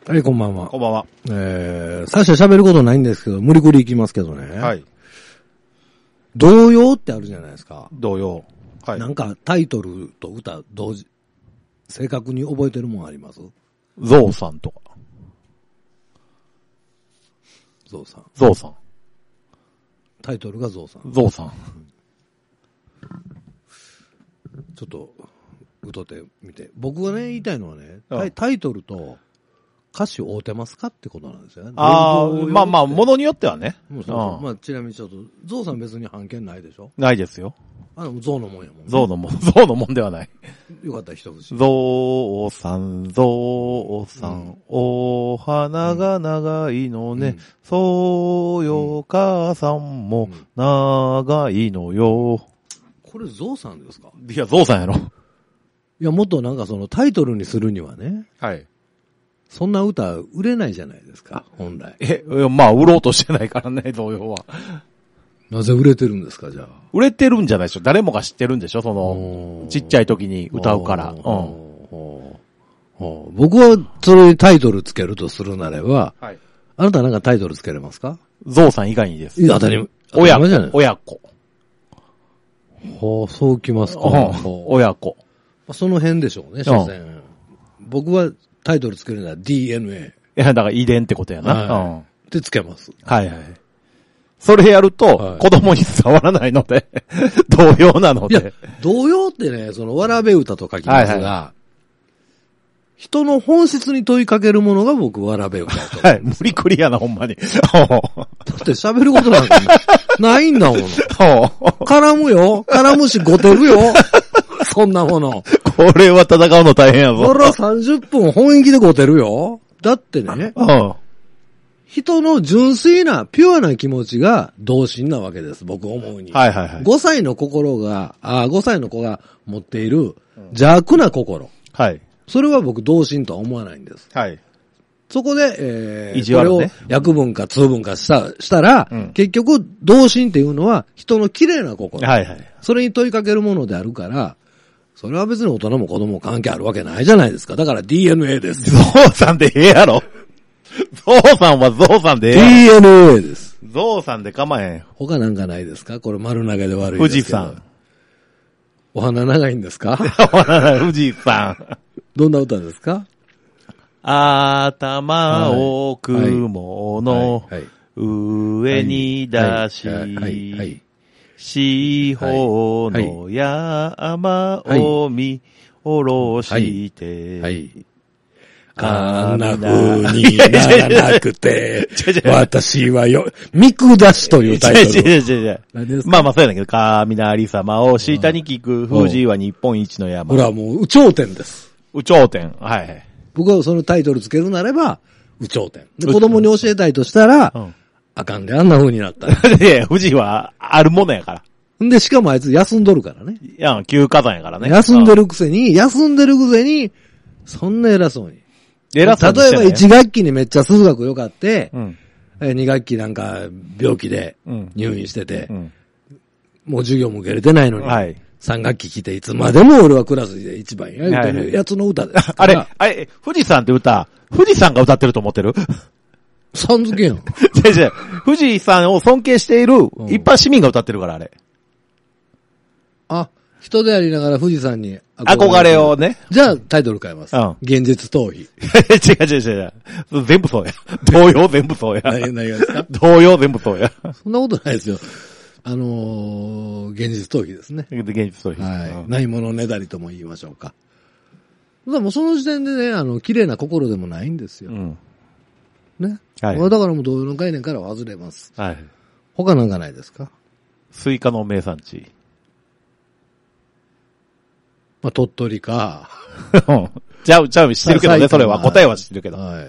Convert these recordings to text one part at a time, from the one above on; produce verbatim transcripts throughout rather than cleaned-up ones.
はい、こんばんは。 こんばんは。 えー、最初喋ることないんですけど、無理くりいきますけどね。 はい。 童謡ってあるじゃないですか。 童謡。はい。 なんかタイトルと歌同時、正確に覚えてるもんあります？ ゾウさんとか。 ゾウさん。 ゾウさん。 タイトルがゾウさん。 ゾウさん。 ちょっと、歌ってみて。僕がね、言いたいのはね、 うんタイ、タイトルと歌詞合うてますかってことなんですよね。 ああ、 童謡ってまあまあ、ものによってはね。 うんそうそううんまあ、ちなみにちょっと、ゾウさん別に判権ないでしょ？ ないですよ。 あの、ゾウのもんやもん、ね。 ゾウのもん、ゾウのもんではない。 よかったら一節。 ゾウさん、ゾウさん、 うん、 お花が長いのね。 うん、 そうよ、母さんも長いのよ。 これゾウさんですか？ いや、ゾウさんやろ。 いや、もっとなんかそのタイトルにするにはね、 はい。 そんな歌売れないじゃないですか、本来。 え、まあ、売ろうとしてないからね、童謡は。 なぜ売れてるんですか、じゃあ。 売れてるんじゃないでしょ。誰もが知ってるんでしょ、そおの、 ーちっちゃい時に歌うから。うん。 おーおー僕はそれにタイトルつけるとするならば、 はい。 あなたなんかタイトルつけれますか？ ゾウさん以外にです。 いや、当たり前。 親子当たり前じゃない。 親子。 ほう、そうきますか。 うんほう親子。 その辺でしょうね、所詮。僕はタイトルつけるなら ディーエヌエー。 いや、だから遺伝ってことやな。 はいうん。 でつけます。 はいはい。それやると、 はい子供に伝わらないので、同様なのいやで。、 童謡ってね、そのわらべ歌と書きますが、 はいは人の本質に問いかけるものが僕わらべ歌だと思う。 はい。無理くりやな、ほんまに。 だって喋ることなんかないんだもの。絡むよ。絡むし、ごてるよ。そんなもの。 これは戦うの大変やぞ。 そらさんじゅっぷん本気でごてるよ。だってね、 うん。 人の純粋な、ピュアな気持ちが童心なわけです、僕思うに。 はいはいはい。 ごさいの心が、あごさいの子が持っている邪悪な心。 はい。 それは僕童心とは思わないんです。 はい。 そこで、えー、 意地悪ねこれを約分か通分かした、したら、 うん結局、童心っていうのは人の綺麗な心。 はいはい。 それに問いかけるものであるから、それは別に大人も子供も関係あるわけないじゃないですか。だから ディーエヌエー です。 ゾウさんでええやろ。ゾウさんはゾウさんでええやろ。 ディーエヌエー です。 ゾウさんで構えんよ。 他なんかないですか？これ丸投げで悪い富ですけど。 士山。 お花長いんですか？ 富士山。 どんな歌ですか？ 頭を雲のはいはい上に出し、 はいはいはい四方の山を見下ろして、 はい。あんな風にならなくて、私はよ、見下しというタイトル。 違う違う違う違う何ですか？ まあまあそうやねんけど、雷様を下に聞く富士は日本一の山。 ほらもう、頂点です。 有頂天。はいはい。 僕はそのタイトルつけるなれば、有頂天。で、子供に教えたいとしたら、 うん。 あかんで、あんな風になったら。 で、富士はあるものやから。 んで、しかもあいつ休んどるからね。 いや、旧火山やからね。 休んでる。 るくせに、休んでるくせに、そんな偉そうに。 偉そうに例えばしてない一学期にめっちゃ数学良かって、 うん。 え二学期なんか病気でうん入院してて、 うん。 もう授業も受けれてないのに、 はい。 三学期来ていつまでも俺はクラスで一番や、言うてるやつの歌ですから。 あれ、あれ、富士山って歌、富士山が歌ってると思ってるさん付けやん。 違う違う。富士山を尊敬している一般市民が歌ってるから、あれ。 あ、人でありながら富士山に憧れをね。 じゃあタイトル変えます。 うん現実逃避。 違う違う違う違う。全部そうや。同様全部そうや。 何何がですか？ 同様全部そうや。 そんなことないですよ。あのー、現実逃避ですね。 現実そうや。 はい。 うんないものねだりとも言いましょうか。でもその時点でね、あの、綺麗な心でもないんですよ。 うん。 ね。 はいだからもう同様の概念からは外れます。 はい。 他なんかないですか？ スイカの名産地。 まあ、鳥取か。 ちゃう、ちゃう、知ってるけどね、それは。答えは知ってるけど。 はい。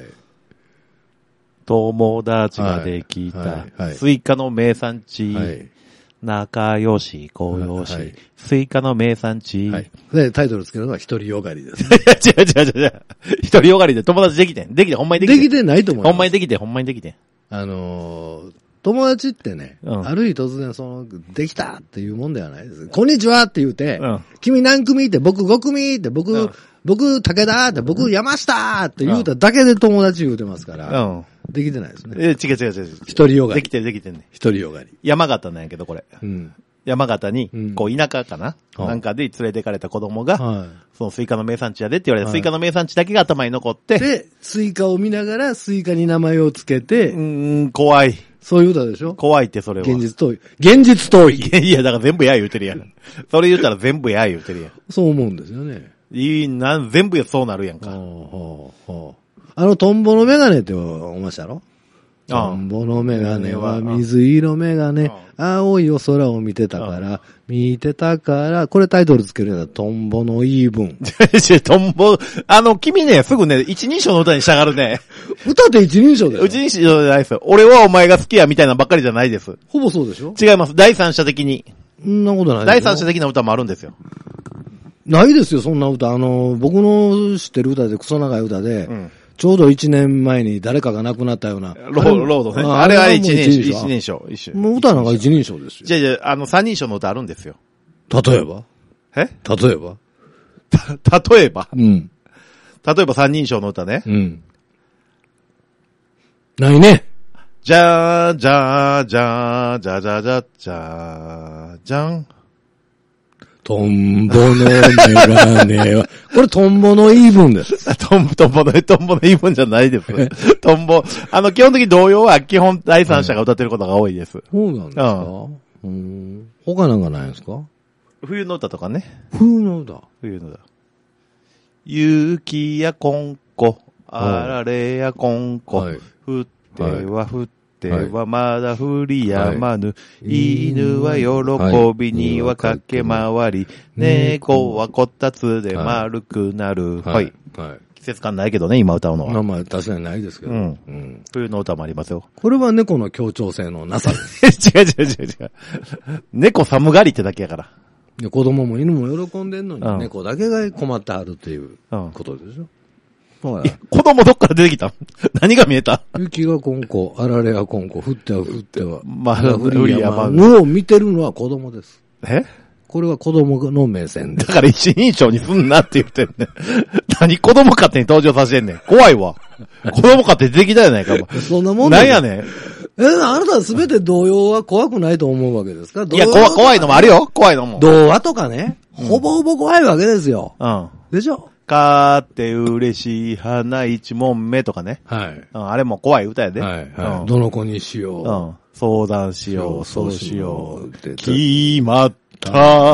友達ができはいはいはた。 いスイカの名産地。 はい。 仲良し、小良しはいはい。 スイカの名産地。 はい。で、タイトルつけるのは一人よがりです。 違う違う違う違う。一人よがりで友達できてん。できてん、ほんまにできてん。 できてないと思います。 ほんまにできてん、ほんまにできてん。 あのー、 友達ってね、 うん、 ある日突然その、できたっていうもんではないです。こんにちはって言うて、 うん、 君何組って僕ご組って僕、うん、僕武田って僕山下って言うただけで友達言うてますから、うん、できてないですね。 え、違う違う違う。 一人よがり。 できてるできてるね。 一人よがり。 山形なんやけどこれ。うん、山形に、こう田舎かな、うん、なんかで連れて行かれた子供が、はい、そのスイカの名産地やでって言われた、はい、スイカの名産地だけが頭に残って、 で、スイカを見ながらスイカに名前をつけて、 うーん、怖い。 そういう歌でしょ？ 怖いってそれは。 現実遠い。現実遠い。 いや、だから全部や言うてるやん。それ言ったら全部や言うてるやん。 そう思うんですよね。 いいな、全部そうなるやんか。 ほうほうあのトンボのメガネって思いましたろ？トンボのメガネは水色メガネ、青いお空を見てたから、見てたから、これタイトルつけるんだ、トンボの言い分。 トンボ、あの、君ね、すぐね、一人称の歌にしたがるね。 歌って一人称だよ。 一人称じゃないですよ。俺はお前が好きやみたいなばっかりじゃないです。 ほぼそうでしょ？ 違います。第三者的に。 そんなことない第三者的な歌もあるんですよ。 ないですよ、そんな歌。あの、僕の知ってる歌でクソ長い歌で、うんちょうど一年前に誰かが亡くなったような。 ロード、ロードね。あれは一人称。一人称。一緒。 もう歌なんか一人称ですよ。 じゃじゃあの三人称の歌あるんですよ。 例えばえ例えばた、例えばうん。 例えば三人称の歌ね。 うん。ないね。 じゃー、じゃー、じゃー、じゃじゃじゃ、じゃー、じゃん。 トンボのメガネは、これトンボの言い分です。 トンボ、トンボの、トンボの言い分じゃないです。トンボ、あの、基本的に童謡は基本第三者が歌ってることが多いです。 そうなんですか、うん、うん。他なんかないんですか？ 冬の歌とかね。 冬の歌冬の歌。雪やこんこ、あられやこんこ、はい、降っては降って、はまだ降りやまぬ、はい、犬は喜びには駆け回り、猫はこたつで丸くなる。はい。はいはい、季節感ないけどね、今歌うのは。 まあまあ確かにないですけど。うん。 うん、冬の歌もありますよ。 これは猫の協調性のなさです。 違う違う違う違う。猫寒がりってだけやから。 子供も犬も喜んでんのに、うん、猫だけが困ってあるっていうことでしょ。うん子供どっから出てきた何が見えた雪がこんこ、あられがこんこ、降っては降っては。 まだ降りやまぬ。を見てるのは子供です。 えこれは子供の目線で。 だから一人称にすんなって言ってんねん。何子供勝手に登場させてんねん。怖いわ。子供勝手に出てきたやないか。 そんなもんなんやねん。 え、あなたはすべて童謡は怖くないと思うわけですか？ いや、怖、怖いのもあるよ。怖いのも。 童話とかね、うん、ほぼほぼ怖いわけですよ。うん。でしょ？ かーって嬉しい花一問目とかね。はい。うん、あれも怖い歌やで。はい、はい、 うん。どの子にしよう。うん。 相談しよう、そうしよう。決まった。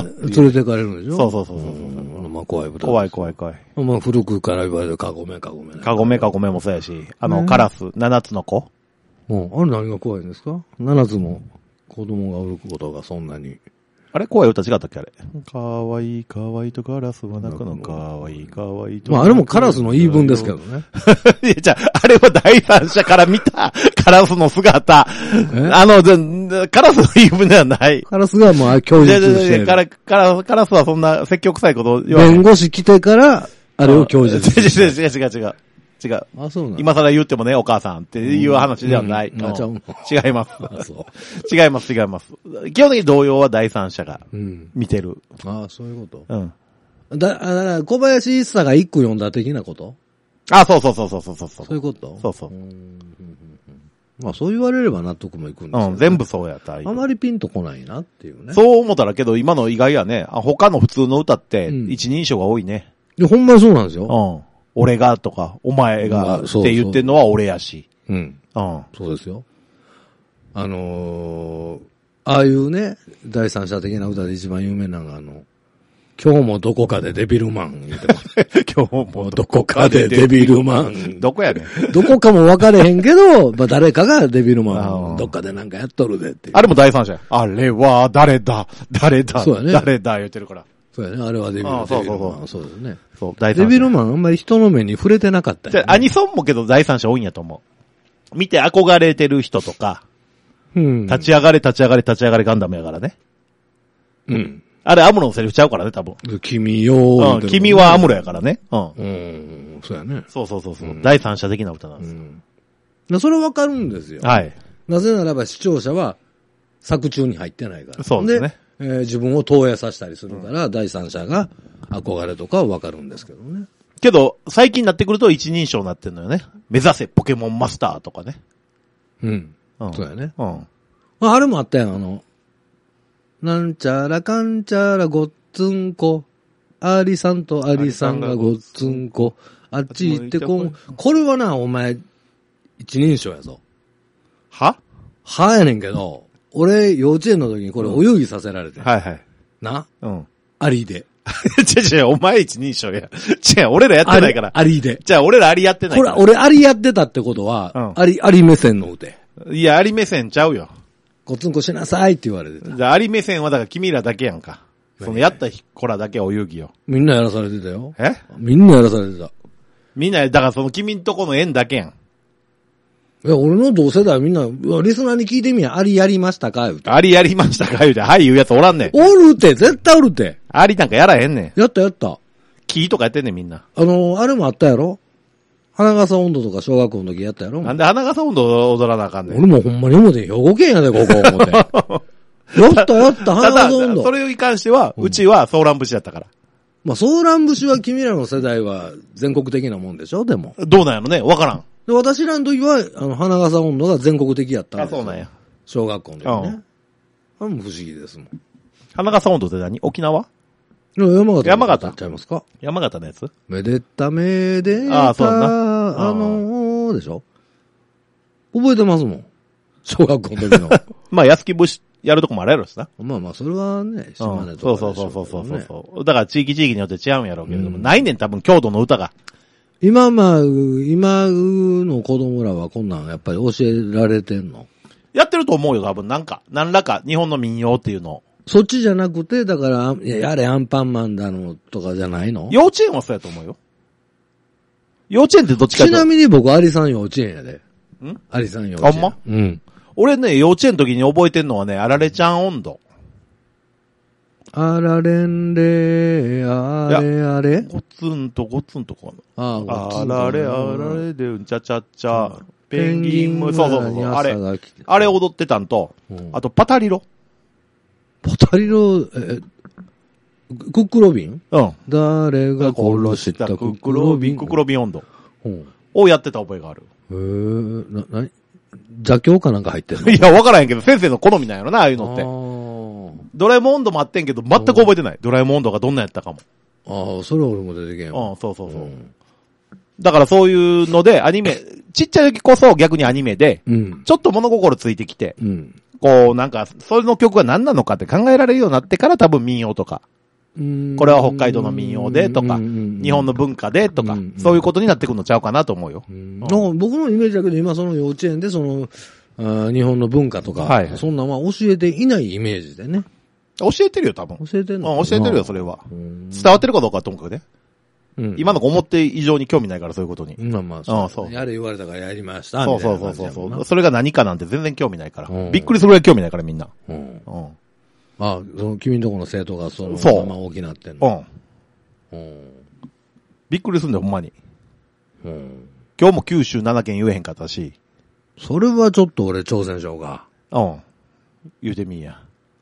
連れてかれるんでしょ？ そうそうそうそうそう、うん。 まあ怖い歌。 怖い怖い怖い。 まあ古くから言われるカゴメカゴメ。 カゴメカゴメもそうやし、あの、カラス、七つの子。 うん。あれ何が怖いんですか？七つも子供がおることがそんなに。 あれ怖い歌違ったっけあれ。かわいいかわいいとカラスは泣くのかわいいかわいいと。 まああれもカラスの言い分ですけどね。 いや、じゃあ、あれは第三者から見たカラスの姿。あの、カラスの言い分ではない。 カラスがまあ供述してる。 カラ、カラ、カラスはそんな積極臭いことを言わない。 弁護士来てから、あれを供述してる。 違う違う違う違う。違う。 あ、そうなん。 今更言ってもね、お母さんっていう話ではない。うんうん、違います。違います、違います。基本的に童謡は第三者が見てる。 うん、ああ、そういうこと。うん。だ、だから小林一茶が一句読んだ的なこと？ あ、そうそうそうそうそうそう。 そういうこと？ そうそう。 うんまあそう言われれば納得もいくんですよ、ね。 うん、全部そうやった。あまりピンとこないなっていうね。 そう思ったらけど、今の意外やね。他の普通の歌って、一人称が多いね。 いや、ほんまにそうなんですよ。 うん。俺がとか、お前がって言ってんのは俺やし。 うん。うん。そうですよ。あのー、ああいうね、第三者的な歌で一番有名なのが、あの、今日もどこかでデビルマン言ってます。 今日もどこかでデビルマン。どこやねん。 どこかも分かれへんけど、まあ誰かがデビルマン、どっかでなんかやっとるでっていう。 あれも第三者や。あれは誰だ、誰だ、そうやね、誰だ言ってるから。 そうやね。あれはデビルマン。 そうそうそう。 そうですね。 そう、 第三者。デビルマンあんまり人の目に触れてなかったよ、ね。 アニソンもけど第三者多いんやと思う。見て憧れてる人とか、うん、立ち上がれ立ち上がれ立ち上がれガンダムやからね。うん。あれアムロのセリフちゃうからね、多分。 君よー、 うん。君はアムロやからね。うん。 うん。そうやね。 そうそうそうそう、うん。第三者的な歌なんですよ。 うん、それわかるんですよ。 はい。 なぜならば視聴者は作中に入ってないから。 そうですね。 で、えー、自分を投影させたりするから、うん、第三者が憧れとかはわかるんですけどね。 けど、最近になってくると一人称になってんのよね。目指せポケモンマスターとかね。 うん。うん、そうやね。 うん。 あ, あれもあったやん、あの、なんちゃらかんちゃらごっつんこ。アリさんとアリさんがごっつんこ。あっち行ってこん。これはな、お前、一人称やぞ。 ははやねんけど、俺、幼稚園の時にこれお遊戯させられて、うん。 はいはい。 なうん。 アリで。 違う違う、お前一人称や。違う、俺らやってないから。 アリで。 じゃあ、俺らアリやってないから。 これ、俺アリやってたってことは、うん、アリ、アリ目線の歌。 いや、アリ目線ちゃうよ。 ごつんこしなさいって言われてた。 じゃあ、アリ目線はだから君らだけやんか。そのやった子らだけお遊戯よ。 みんなやらされてたよ。 えみんなやらされてた。 みんな、だからその君んとこの縁だけやん。 いや、俺の同世代みんな、リスナーに聞いてみや、アリやりましたか言うて。 アリやりましたか言うて、はい言うやつおらんねん。 おるって、絶対おるって。 アリなんかやらへんねん。やったやった。 キーとかやってんねんみんな。 あのー、あれもあったやろ花笠温度とか小学校の時やったやろなんで花笠温度踊らなあかんねん。 俺もほんまに思って兵庫県やで、ここ思って。やったやった、花笠温度。 それに関しては、うちはソーラン節だったから。 まあ、ソーラン節は君らの世代は全国的なもんでしょでも。 どうなんやろねわからん。 で、私らの時は、あの、花笠温度が全国的やったんですよ。 あ、そうなんや。 小学校の時ね。あれも不思議ですもん。 花笠温度って何沖縄山形。 山形ちゃいますか山形のやつめでためでた。 ああ、そうだな。 あのー、でしょ覚えてますもん。小学校の時の。 まあ、安木節やるとこもあるやろしな。 まあまあ、それはね、島根とか、うん。そうそうそうそうそう。だから地域地域によって違うんやろうけれども、うん、ないねん多分郷土の歌が。 今まあ、今の子供らはこんなんやっぱり教えられてんのやってると思うよ、多分。なんか、何らか日本の民謡っていうのを。 そっちじゃなくて、だから、いや、やれアンパンマンだのとかじゃないの幼稚園はそうやと思うよ。幼稚園ってどっちかちなみに僕、アリさん幼稚園やで。 んアリさん幼稚園。 あんまうん。 俺ね、幼稚園の時に覚えてんのはね、あられちゃん温度。 あられんれあれあれごつんとごつんとかな。ああ、 ごつんと。あられあられでうんちゃちゃっちゃ。ペンギンも、そうそうそう。あれ、あれ踊ってたんと、うん、あとパタリロ。 パタリロ、え、クックロビンうん。 誰が殺したクックロビンクックロビン温度。うん。をやってた覚えがある。 へぇな、なに邪教かなんか入ってんのいや、わからへんけど、先生の好みなんやろな、ああいうのって。ドラえもん温度もあってんけど、全く覚えてない。ドラえもん温度がどんなやったかも。 ああ、それは俺も出てけんわ。 うん、そうそうそう。うん、だからそういうので、アニメ、ちっちゃい時こそ逆にアニメで、うん、ちょっと物心ついてきて、うん、こう、なんか、それの曲が何なのかって考えられるようになってから多分民謡とか、これは北海道の民謡でとか、日本の文化でとか、そういうことになってくるのちゃうかなと思うよ。 うんうん、僕のイメージだけど、今その幼稚園でその、あ日本の文化とか、はいはい、そんなのは教えていないイメージでね。 教えてるよ、多分。 教えてるの、 うん、教えてるよ、それは。伝わってるかどうかはともかくね。うん、今の子思って以上に興味ないからそういうことに。 まあまあ、そう。うん、そうやれ言われたからやりました。 そうそうそうそうそう。それが何かなんて全然興味ないから。うん、びっくりするぐらい興味ないからみんな。うん。うん、 ああ、その君んとこの生徒がそのまま大きなってんの。 うん。うん。びっくりするんだよ、ほんまに。うん。今日も九州なな県言えへんかったし。 それはちょっと俺挑戦しようか。 うん。言うてみんや。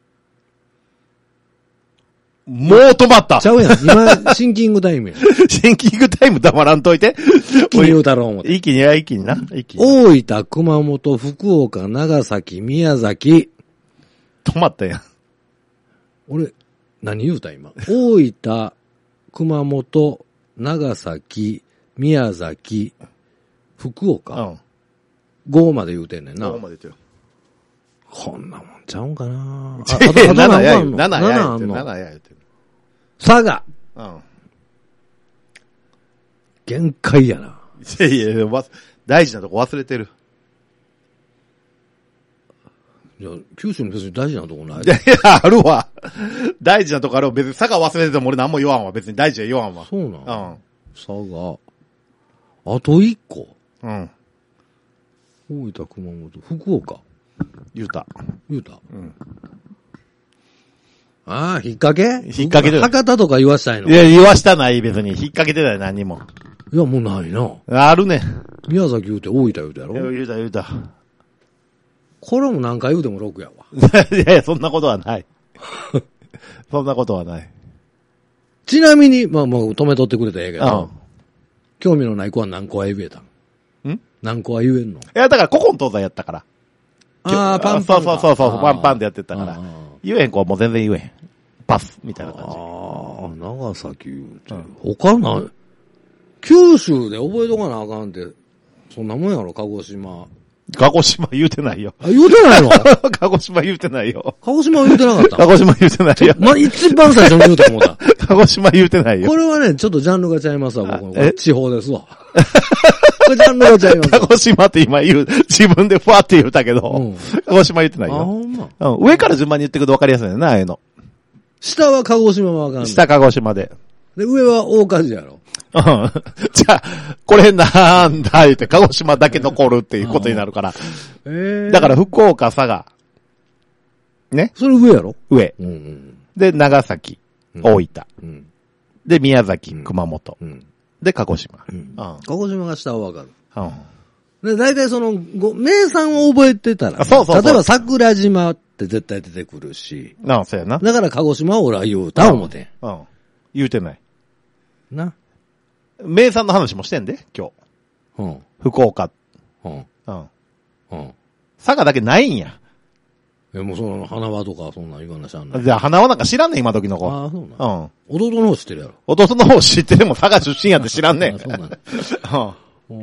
もう止まったちゃうやん。今、シンキングタイムや。 シンキングタイム黙らんといて。 一気に言うたろう思って。 一気に、一気にな。一気に。 大分、熊本、福岡、長崎、宮崎。 止まったやん。 俺、何言うた今。大分、熊本、長崎、宮崎、福岡。うん。ごまで言うてんねんな。 ごまで言うてる。 こんなもんちゃうんかなあ、 あとななや言うてる。ななや言うてる。ななや言うてる。 佐賀。 うん。 限界やな。 いやいや、大事なとこ忘れてる。 いや、九州に別に大事なとこない。 いやいや、あるわ。大事なとこあるわ。別に佐賀忘れてても俺何も言わんわ。別に大事は言わんわ。 そうなん。うん。佐賀。あと一個。 うん。 大分、熊本、福岡。 言うた。 言うた。 うん。 ああ、引っ掛け引っ掛けて博多とか言わしたいのいや、言わしたない、別に。引っ掛けてない、何にも。 いや、もうないな。 あるね。 宮崎言うて、大分言うたやろ言うた、言うた。 これも何回言うてもろくやわ。 いやいや、そんなことはない。そんなことはない。 ちなみに、まあもう止めとってくれたらええけど、 うん、 興味のない子は何個は言えたん？ん何個は言えんの？いや、だから古今東西やったから。 ああ、パンパン。 そうそうそうそう、パンパンでやってたから。言えへん子はもう全然言えへん。パス、みたいな感じ。 ああ、長崎言うて。うん、他な、九州で覚えとかなあかんって、そんなもんやろ、鹿児島。 鹿児島言うてないよ。 あ、言うてないの？ 鹿児島言うてないよ。 鹿児島言うてなかった？ 鹿児島言うてないよ。 ま、一番最初に言うと思った。 鹿児島言うてないよ。 これはね、ちょっとジャンルがちゃいますわ、僕の。地方ですわ。これジャンルがちゃいます。 鹿児島って今言う、自分でふわって言うたけど、うん、鹿児島言ってないよ。あ、ほんま。うん。上から順番に言ってくると分かりやすいね、ああいうの。 下は鹿児島は分かんない。 下鹿児島で。 で、上は大梶やろ。 うん。じゃあ、これなんだ言って、鹿児島だけ残るっていうことになるから。えー、だから福岡、佐賀。ね。 それ上やろ？ 上。うんうん、で、長崎、うん、大分、うん。で、宮崎、うん、熊本、うん。で、鹿児島、うんうん。 鹿児島が下はわかる。うん。で、大体その、ご、名産を覚えてたら、ね、 そうそうそう。 例えば桜島って絶対出てくるし。 ああ、そうやな。 だから鹿児島は俺は言うた思てん。 うん。言うてない。 な。 名産の話もしてんで、今日。うん。福岡。うん。うん。うん。佐賀だけないんや。 え、もうその、花輪とかそんなん言わなしゃんない。 じゃあ花輪なんか知らんねん、今時の子。 ああ、そうなん。うん。弟の方知ってるやろ。 弟の方知ってても佐賀出身やって知らんねん。あ、そうなん。うん。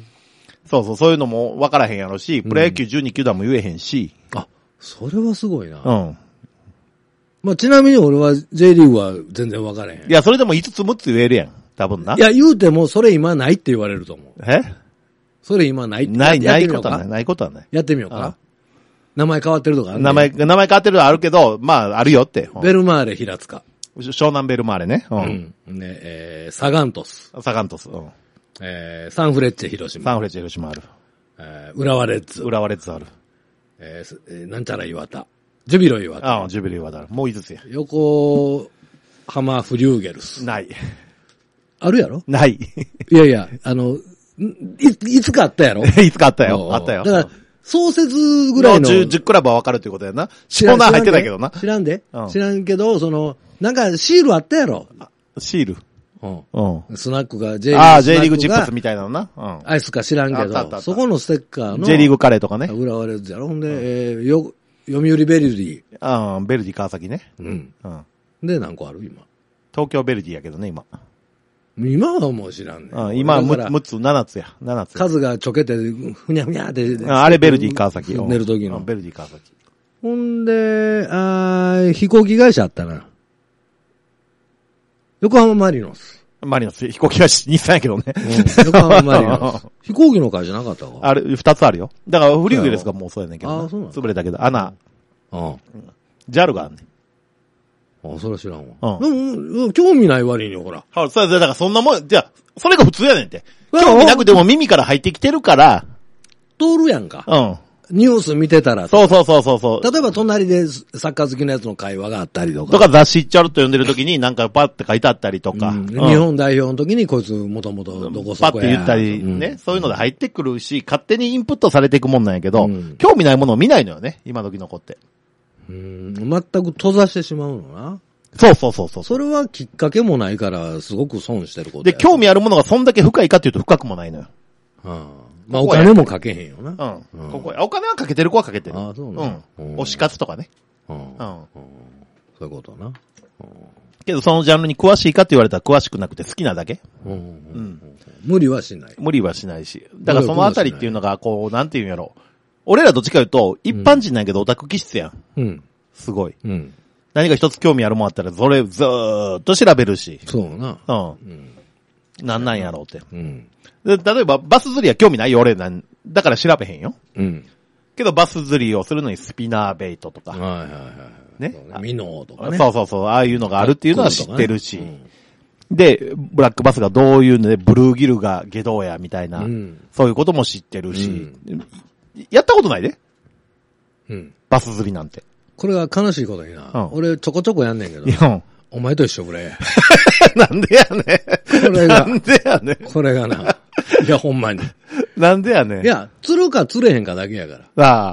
そうそう、そういうのも分からへんやろし、プロ野球じゅうに球団も言えへんし。 うん、あ、それはすごいな。うん。まあ、ちなみに俺は J リーグは全然分からへん。 いや、それでもいつつむっつ言えるやん。多分な。 いや、言うてもそれ今ないって言われると思う。 え？ それ今ないって。 ない、ないことはない。ないことはない。 やってみようか。名前変わってるとかある、ね、 名前、名前変わってるのあるけど、まあ、あるよって。 ベルマーレ平塚。 湘南ベルマーレね。 うん。うん、ねえー、サガントス。 サガントス。うん。 えー、サンフレッチェ広島。 サンフレッチェ広島ある。 えー、浦和レッズ。 浦和レッズある。 えー、えー、なんちゃら岩田。ジュビロ岩田。 ああ、ジュビロ岩田ある。もういつつや。 横浜フリューゲルス。 ない。 あるやろ？ ない。 いやいや、あの、い、いつかあったやろ？ いつかあったよ。あったよ。 だから、創設ぐらいの。 じゅう、じゅうクラブは分かるっていうことやな。シコナー入ってたけどな。 知らんで、うん、知らんけど、その、なんかシールあったやろ？ シール。うん。うん。 スナックが J リーグ。 ああ、J リーグチップスみたいなのな。 うん。アイスか知らんけど、そこのステッカーの。 J リーグカレーとかね。 浦和レッズやろ。ほんで、うん、えー、よ、読売ベルディ。 ああ、ベルディ川崎ね。 うん。うん。で、何個ある今。 東京ベルディやけどね、今。 今はもう知らんね。 うん、今はむつ、ななつや。ななつ。 数がちょけて、ふにゃふにゃって。 あれベルディ川崎。 寝るときの。 ベルディ川崎。 ほんで、あ飛行機会社あったな。横浜マリノス。 マリノス、飛行機会社、日産やけどね。 うん、横浜マリノス。飛行機の会社なかったかあれ、二つあるよ。だから、フリューゲルスがもうそうやねんけど。 あ、そうなん潰れたけど、穴。うん。ジャルがあんねん。 あ、それは知らんわ。うん。でも、興味ない割に、ほら。 はい、そうだからそんなもん、じゃあ、それが普通やねんって。興味なくても耳から入ってきてるから。 通るやんか。 うん。 ニュース見てたら。 そうそうそうそうそう。 例えば隣でサッカー好きなやつの会話があったりとか。 とか雑誌ちょろっと読んでる時になんかパッて書いてあったりとか。うんうん、日本代表の時にこいつもともとどこそこや。 パッて言ったりね、うん、そういうので入ってくるし、勝手にインプットされていくもんなんやけど、うん、興味ないものを見ないのよね、今時の子って。 うん、全く閉ざしてしまうのな。 そうそうそうそう。 それはきっかけもないから、すごく損してることで、興味あるものがそんだけ深いかっていうと深くもないのよ。 はあ、まあお金もかけへんよな。 うん。うん、ここお金はかけてる子はかけてる。 ああ、そうなんうん。推し活とかね。 うん。うん。そういうことな。うん。 けどそのジャンルに詳しいかって言われたら詳しくなくて好きなだけ。うん。うん。 無理はしない。 無理はしないし。だからそのあたりっていうのが、こう、なんていうんやろ。俺らどっちか言うと、一般人なんやけどオタク気質やん。うん。すごい。うん。何か一つ興味あるもんあったら、それずーっと調べるし。 そうな。 うん。うん。なんなんやろうって。うん。で、例えば、バス釣りは興味ないよ、俺なん。だから調べへんよ。うん。けど、バス釣りをするのにスピナーベイトとか。はいはいはい。ね。 ミノーとかね。 そうそうそう。ああいうのがあるっていうのは知ってるし。ねうん、で、ブラックバスがどういうので、ブルーギルが下道や、みたいな、うん。そういうことも知ってるし。うん、やったことないで。うん。バス釣りなんて。 これが悲しいことにな。うん、俺ちょこちょこやんねんけど。 いやお前と一緒くれ。 なんでやねん。 これが。 なんでやねん。 これがな。いや、ほんまに。 なんでやねん。 いや、釣るか釣れへんかだけやから。ああ。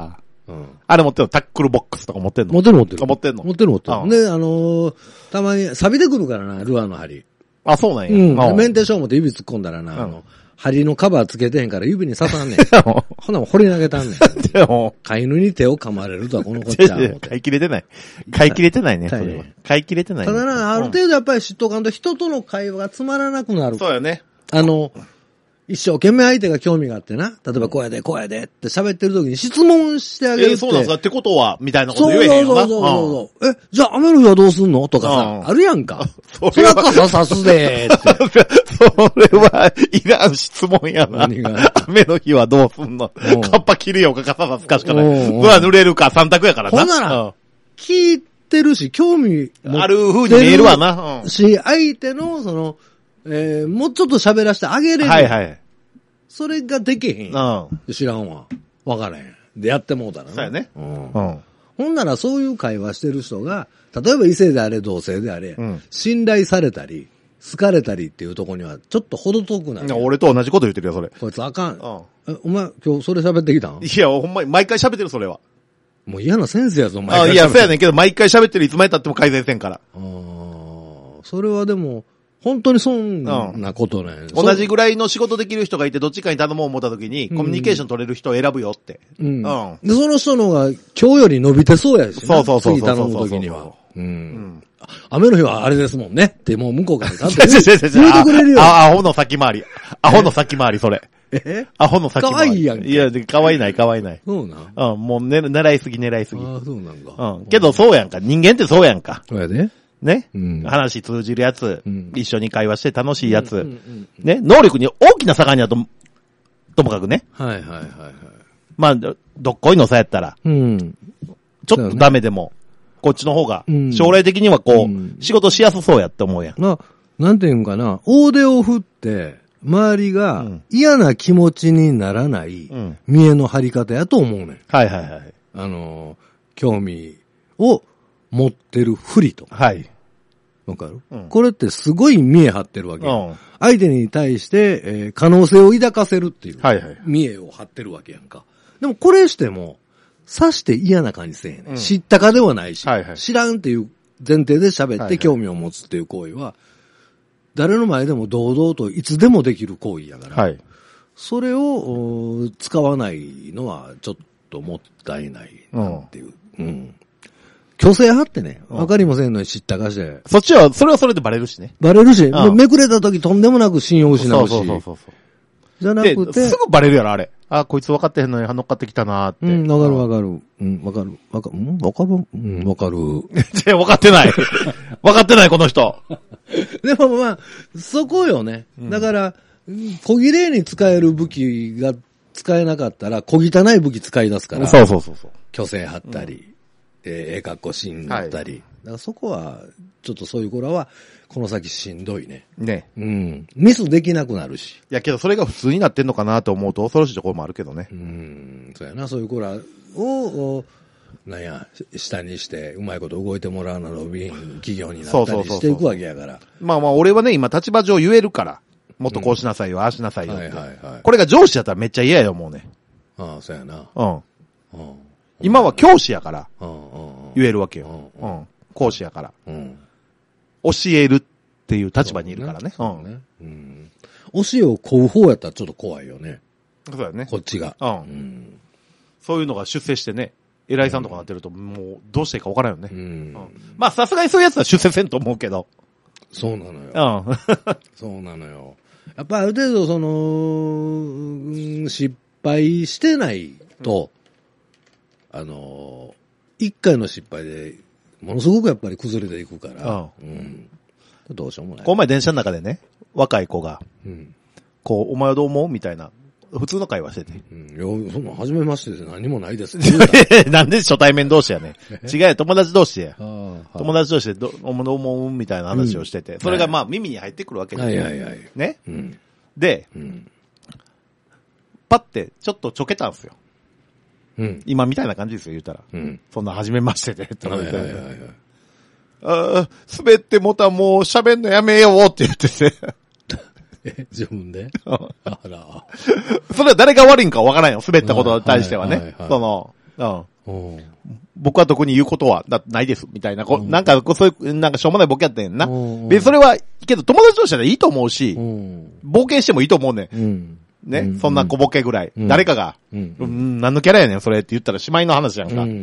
うん。あれ持ってるの？タックルボックスとか持ってんの？ 持ってる持ってる。 持ってんの？ 持ってる持ってる。で、あのー、たまに錆びてくるからな、ルアーの針。 あ、そうなんや。 うん。メンテショー持って指突っ込んだらな、あの、針のカバーつけてへんから指に刺さんねん。ほなも掘り投げたんねん。でも、飼い犬に手を噛まれるとはこのこっちゃ。 飼い切れてない。飼い切れてないね、それは。飼い切れてない。 ただな、ある程度やっぱり知っとかんと人との会話がつまらなくなる。 そうよね。 あの、一生懸命相手が興味があってな。例えばこうやで、こうやでって喋ってる時に質問してあげるって。 えー、そうなんですかってことはみたいなこと言えへんよな。 そうそうそうそう。え、じゃあ雨の日はどうすんのとかさ、あるやんか。それは傘さすでーって。 それはいらん質問やな。雨の日はどうすんの？カッパ切るよか傘さすかしかない。それは濡れるか三択やからな。 ほんなら、聞いてるし、興味ある風に見えるわな。 し、相手の、その、えー、もうちょっと喋らせてあげれる。 はいはい。 それができへん。うん。知らんわ。わからへん。で、やってもうたらな。 そうやね。うん。うん。 ほんならそういう会話してる人が、例えば異性であれ同性であれ、うん、信頼されたり、好かれたりっていうところにはちょっと程遠くなる。 俺と同じこと言ってるよ、それ。 こいつあかん。うん、えお前今日それ喋ってきたん？ いや、ほんまに毎回喋ってる、それは。 もう嫌な先生やぞ、毎回。あいや、そうやねんけど、毎回喋ってるいつまで経っても改善せんから。ああ、 それはでも、本当にそんなことね、うん。 同じぐらいの仕事できる人がいて、どっちかに頼もう思った時に、コミュニケーション取れる人を選ぶよって。うん。うん。 で、その人のが今日より伸びてそうやしな。 そうそうそうそう。 次頼む時には。うん。うん。雨の日はあれですもんね。ってもう向こうからちゃんと言うてくれるよ。 あ、アホの先回り。アホの先回り、それ。 えアホの先回り。 かわいいやんけ。 いや、かわいない、かわいない。 そうなん。 うん、もうね、狙いすぎ、狙いすぎ。 ああ、そうなんだ。 うん。けどそうやんか。人間ってそうやんか。 そうやで。 ね、うん、話通じるやつ、うん、一緒に会話して楽しいやつ、うんうんうん、ね、能力に大きな差があるんやと、ともかくね。 はいはいはいはい。 まあ、どっこいの差やったら、うん、ちょっとダメでも、こっちの方が、将来的にはこう、うん、仕事しやすそうやって思うやん。 まあ、なんていうんかな、大手を振って、周りが嫌な気持ちにならない、見栄の張り方やと思うねん。 はいはいはい。 あの、興味を、持ってるふりと。 はい。 わかる、うん、これってすごい見え張ってるわけ。うん、相手に対して、えー、可能性を抱かせるっていう。はいはい。見えを張ってるわけやんか。でもこれしても、さして嫌な感じせえへん、うん。知ったかではないし、はいはい、知らんっていう前提で喋って興味を持つっていう行為は、誰の前でも堂々といつでもできる行為やから。はい。それを使わないのはちょっともったいないなっていう。うん。うん虚勢派ってね、わかりませんのに知ったかして。 そっちは、それはそれでバレるしね。 バレるし、うん、めくれた時とんでもなく信用失うし。そうそうそうそう。じゃなくて。 すぐバレるやろ、あれ。あ、こいつ分かってへんのに乗っかってきたなーって。 うん、わかるわかる。うん、わかる。わかる。うん、わかる。うん、わかる。 じゃ分かってない。分かってない、この人。 でもまあ、そこよね。だから、小綺麗に使える武器が使えなかったら、小汚い武器使い出すから。 そうそうそうそう。 虚勢張ったり。うんええ、かっこしんだったり、はい。だからそこは、ちょっとそういう子らは、この先しんどいね。 ね。 うん。ミスできなくなるし。 いやけどそれが普通になってんのかなと思うと恐ろしいところもあるけどね。 うん。そうやな、そういう子らを、なんや、下にして、うまいこと動いてもらうなロビン企業になったりしていくわけやから。 まあまあ、俺はね、今立場上言えるから、もっとこうしなさいよ、うん、ああしなさいよって。はいはいはい。これが上司だったらめっちゃ嫌やよ、もうね。 ああ、そうやな。 うん。うん。今は教師やから、言えるわけよ。うん。講師やから。うん。教えるっていう立場にいるからね。うん。 うん。教えを請う方やったらちょっと怖いよね。 そうだね。 こっちが。 うん。そういうのが出世してね、偉いさんとかなってると、もうどうしていいか分からんよね。うん。まあさすがにそういうやつは出世せんと思うけど。 そうなのよ。うん。そうなのよ。やっぱある程度その、失敗してないと、あのー、一回の失敗で、ものすごくやっぱり崩れていくから、うん。うん、どうしようもない。 この前電車の中でね、若い子が、うん、こう、お前はどう思うみたいな、普通の会話してて。 うん、いや、そんな、初めましてで何もないです。 なんで初対面同士やね。違うよ、友達同士や。友達同士でど、どう思うみたいな話をしてて、うん、それがまあ耳に入ってくるわけですよ。はいはいはい。ね。うん、で、うん、パってちょっとちょけたんですよ。うん、今みたいな感じですよ、言うたら。うん、そんな初めましてで。ってはいはいはいはい、ああ、滑ってもたもう喋んのやめようって言ってて。 え、自分であら。 それは誰が悪いんかわからんよ、滑ったことに対してはね。その、うん。 僕は特に言うことはだないです、みたいな。こなんか、そういう、なんかしょうもないボケやったんやんな。で、それは、けど友達同士だったらいいと思うし、冒険してもいいと思うね。うんね、うん、そんな小ボケぐらい。うん、誰かが、うん、うん、何のキャラやねん、それって言ったらしまいの話やんか。うんうん、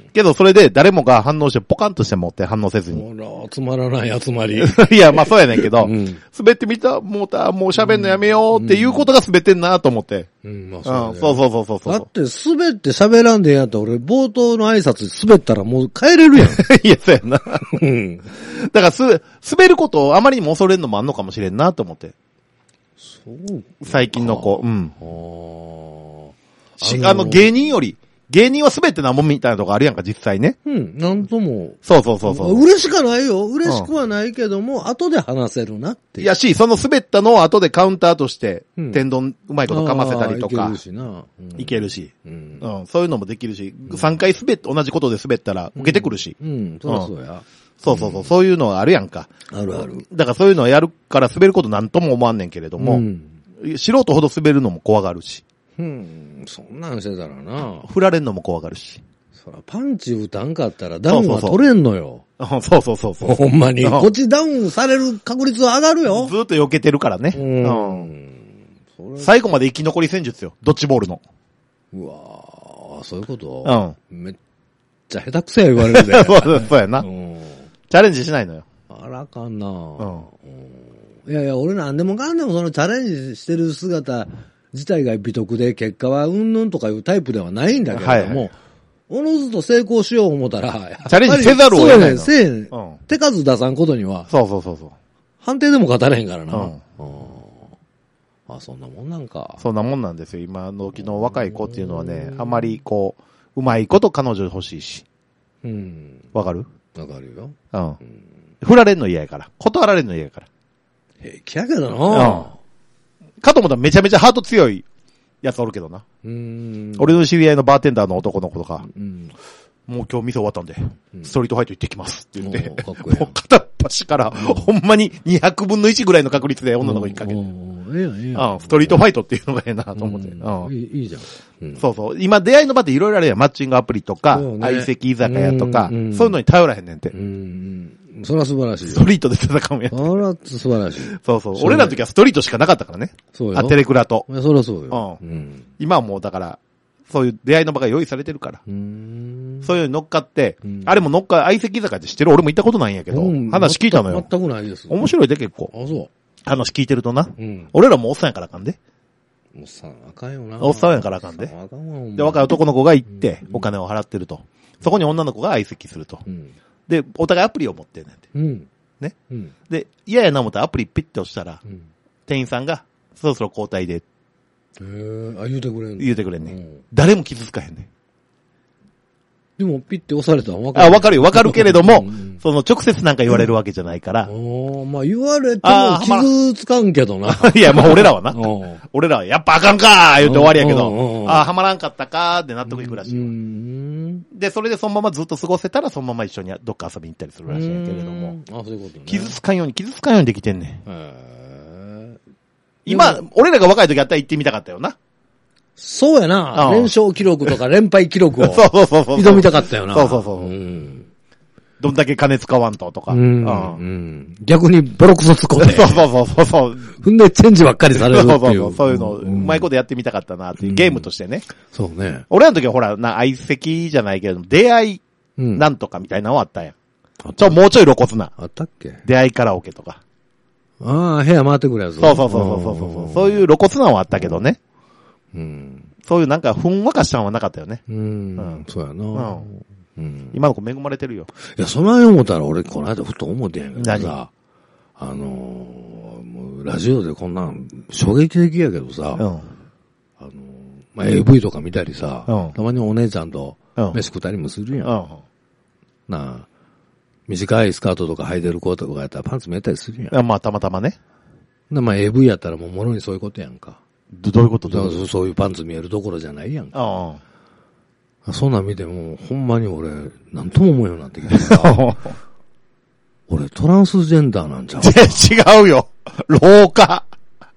けど、それで誰もが反応して、ポカンとしてもって反応せずに。 ほら、つまらない集まり。 いや、まあそうやねんけど、うん、滑ってみた、もうた、もう喋んのやめようっていうことが滑ってんなと思って。うん、まあそう、ねうん、そうそうそうそうそう。 だって、滑って喋らんでやったら、俺、冒頭の挨拶滑ったらもう帰れるやん。 いや、そうやな。うん。だから、す、滑ることをあまりにも恐れるのもあんのかもしれんなと思って。そう最近の子、うん。あ, あの芸人より、芸人はすべてなもんみたいなとこあるやんか、実際ね。 うん、なんとも。 そうそうそうそう。 嬉しかないよ。嬉しくはないけども、うん、後で話せるなっていう。 いやし、その滑ったのを後でカウンターとして、うん、天丼うまいことかませたりとか。いけるしな。うん、いけるし、うんうん。そういうのもできるし、うん、さんかい滑って、同じことで滑ったら受けてくるし。うん、うん、そうそうや。そうそうそう、うん、そういうのはあるやんか。 あるある。 だからそういうのをやるから滑ることなんとも思わんねんけれども、うん、素人ほど滑るのも怖がるし。 うん、そんなんしてたらな。 振られんのも怖がるし。 そら、パンチ打たんかったらダウンは取れんのよ。 そうそうそう。そうそうそうほんまに。こっちダウンされる確率は上がるよ。 ずっと避けてるからね。うん。うん、最後まで生き残り戦術よ。ドッジボールの。 うわー、そういうこと？うん。めっちゃ下手くそや言われるで。 そうそうやな。うんチャレンジしないのよ。 あらかんな、うん、いやいや、俺なんでもかんでもそのチャレンジしてる姿自体が美徳で結果はうんぬんとかいうタイプではないんだけれども、はいはい、おのずと成功しよう思ったら、 チャレンジせざるを得ないの。 そうやねん、せえ、うん、手数出さんことには、 そうそうそうそう。 判定でも勝たれへんからな。うんあ、そんなもんなんか。 そんなもんなんですよ。今の昨日若い子っていうのはね、あまりこう、うまいこと彼女欲しいし。うん。わかる？ わかるよ。 うん。振られんの嫌やから。断られんの嫌やから。 平気やけどな。 うん。かと思ったらめちゃめちゃハート強いやつおるけどな。うん。俺の知り合いのバーテンダーの男の子とか。うん。もう今日店終わったんで、うん、ストリートファイト行ってきますって言って、かっこいいもう片っ端から、ほんまににひゃくぶんのいちぐらいの確率で女の子にかけて。ええやん、ええやん。ストリートファイトっていうのがええなと思って。 うんうん、いい、いいじゃん、 うん。そうそう。今出会いの場っていろいろあるやん。マッチングアプリとか、ね、相席居酒屋とか、うんうん、そういうのに頼らへんねんて。うんうん、それは素晴らしい。 ストリートで戦うんや。 それは素晴らしい。 そうそう。俺らの時はストリートしかなかったからね。そうよ。あ、テレクラと。 いや、そりゃそうよ。 うん。うん、今はもうだから、そういう出会いの場が用意されてるから。うーんそういうのに乗っかって、うん、あれも乗っか、相席居酒屋って知ってる？俺も行ったことないんやけど、うん、話聞いたのよ。 全くないです。 面白いで結構。 あ、そう。 話聞いてるとな。うん、俺らもおっさんやからあかんで。 おっさんあかんよな。 おっさんやからあかんで。あかんわで、若い男の子が行って、お金を払ってると。そこに女の子が相席すると。うん、で、お互いアプリを持ってんねんて。うん、ね、うん。で、嫌やな思ったらアプリピッて押したら、うん、店員さんが、そろそろ交代で。 へぇあ、言うてくれんの言うてくれんね、うん。誰も傷つかへんねでも、ピッて押されたら分かる。あ、分かるよ。分かるけれども、うんうん、その、直接なんか言われるわけじゃないから。 お、うん、まあ、言われても傷つかんけどな。 いや、まあ、俺らはな。俺らは、やっぱあかんかー言うて終わりやけど、ああ、はまらんかったかーって納得いくらしい、うん。で、それでそのままずっと過ごせたら、そのまま一緒にどっか遊びに行ったりするらしいんやけれども。 あ、そういうことね。 傷つかんように、傷つかんようにできてんねん。へ今、俺らが若い時やったら行ってみたかったよな。 そうやな。連勝記録とか連敗記録を。 そうそうそうそう。 挑みたかったよな。 そうそうそう。うん、どんだけ金使わんととか。うん。 うん、逆にボロクソつこうで。 そうそうそうそうそう。 ふんでチェンジばっかりされるっていう。そうそうそう。 そういうの、うまいことやってみたかったなっていう、ゲームとしてね。 そうね。 俺らの時はほら、な、相席じゃないけど、出会い、なんとかみたいなのはあったやん。ちょ、もうちょい露骨な。 あったっけ出会いカラオケとか。 ああ、部屋回ってくるやつ。 そうそうそうそうそう。そういう露骨なのはあったけどね。うん。そういうなんか、ふんわかしたのはなかったよね。うん。うん、 そうやな。うん。 うん、今の子恵まれてるよ。 いや、そない思ったら俺、この間ふと思ってんやけどさ、あのー、もうラジオでこんなん、衝撃的やけどさ、うん、あのー、まあ、エーブイ とか見たりさ、うん、たまにお姉ちゃんと飯食ったりもするやん。うん、なあ、短いスカートとか履いてる子とかやったらパンツ見えたりするやん。 まあ、たまたまね。 まあ、エーブイ やったらもうもろにそういうことやんか。 ど、どういうことだからそういうパンツ見えるどころじゃないやんか。ああそんなん見ても、ほんまに俺、なんとも思うようになってきたから。俺、トランスジェンダーなんちゃう違うよ。老化。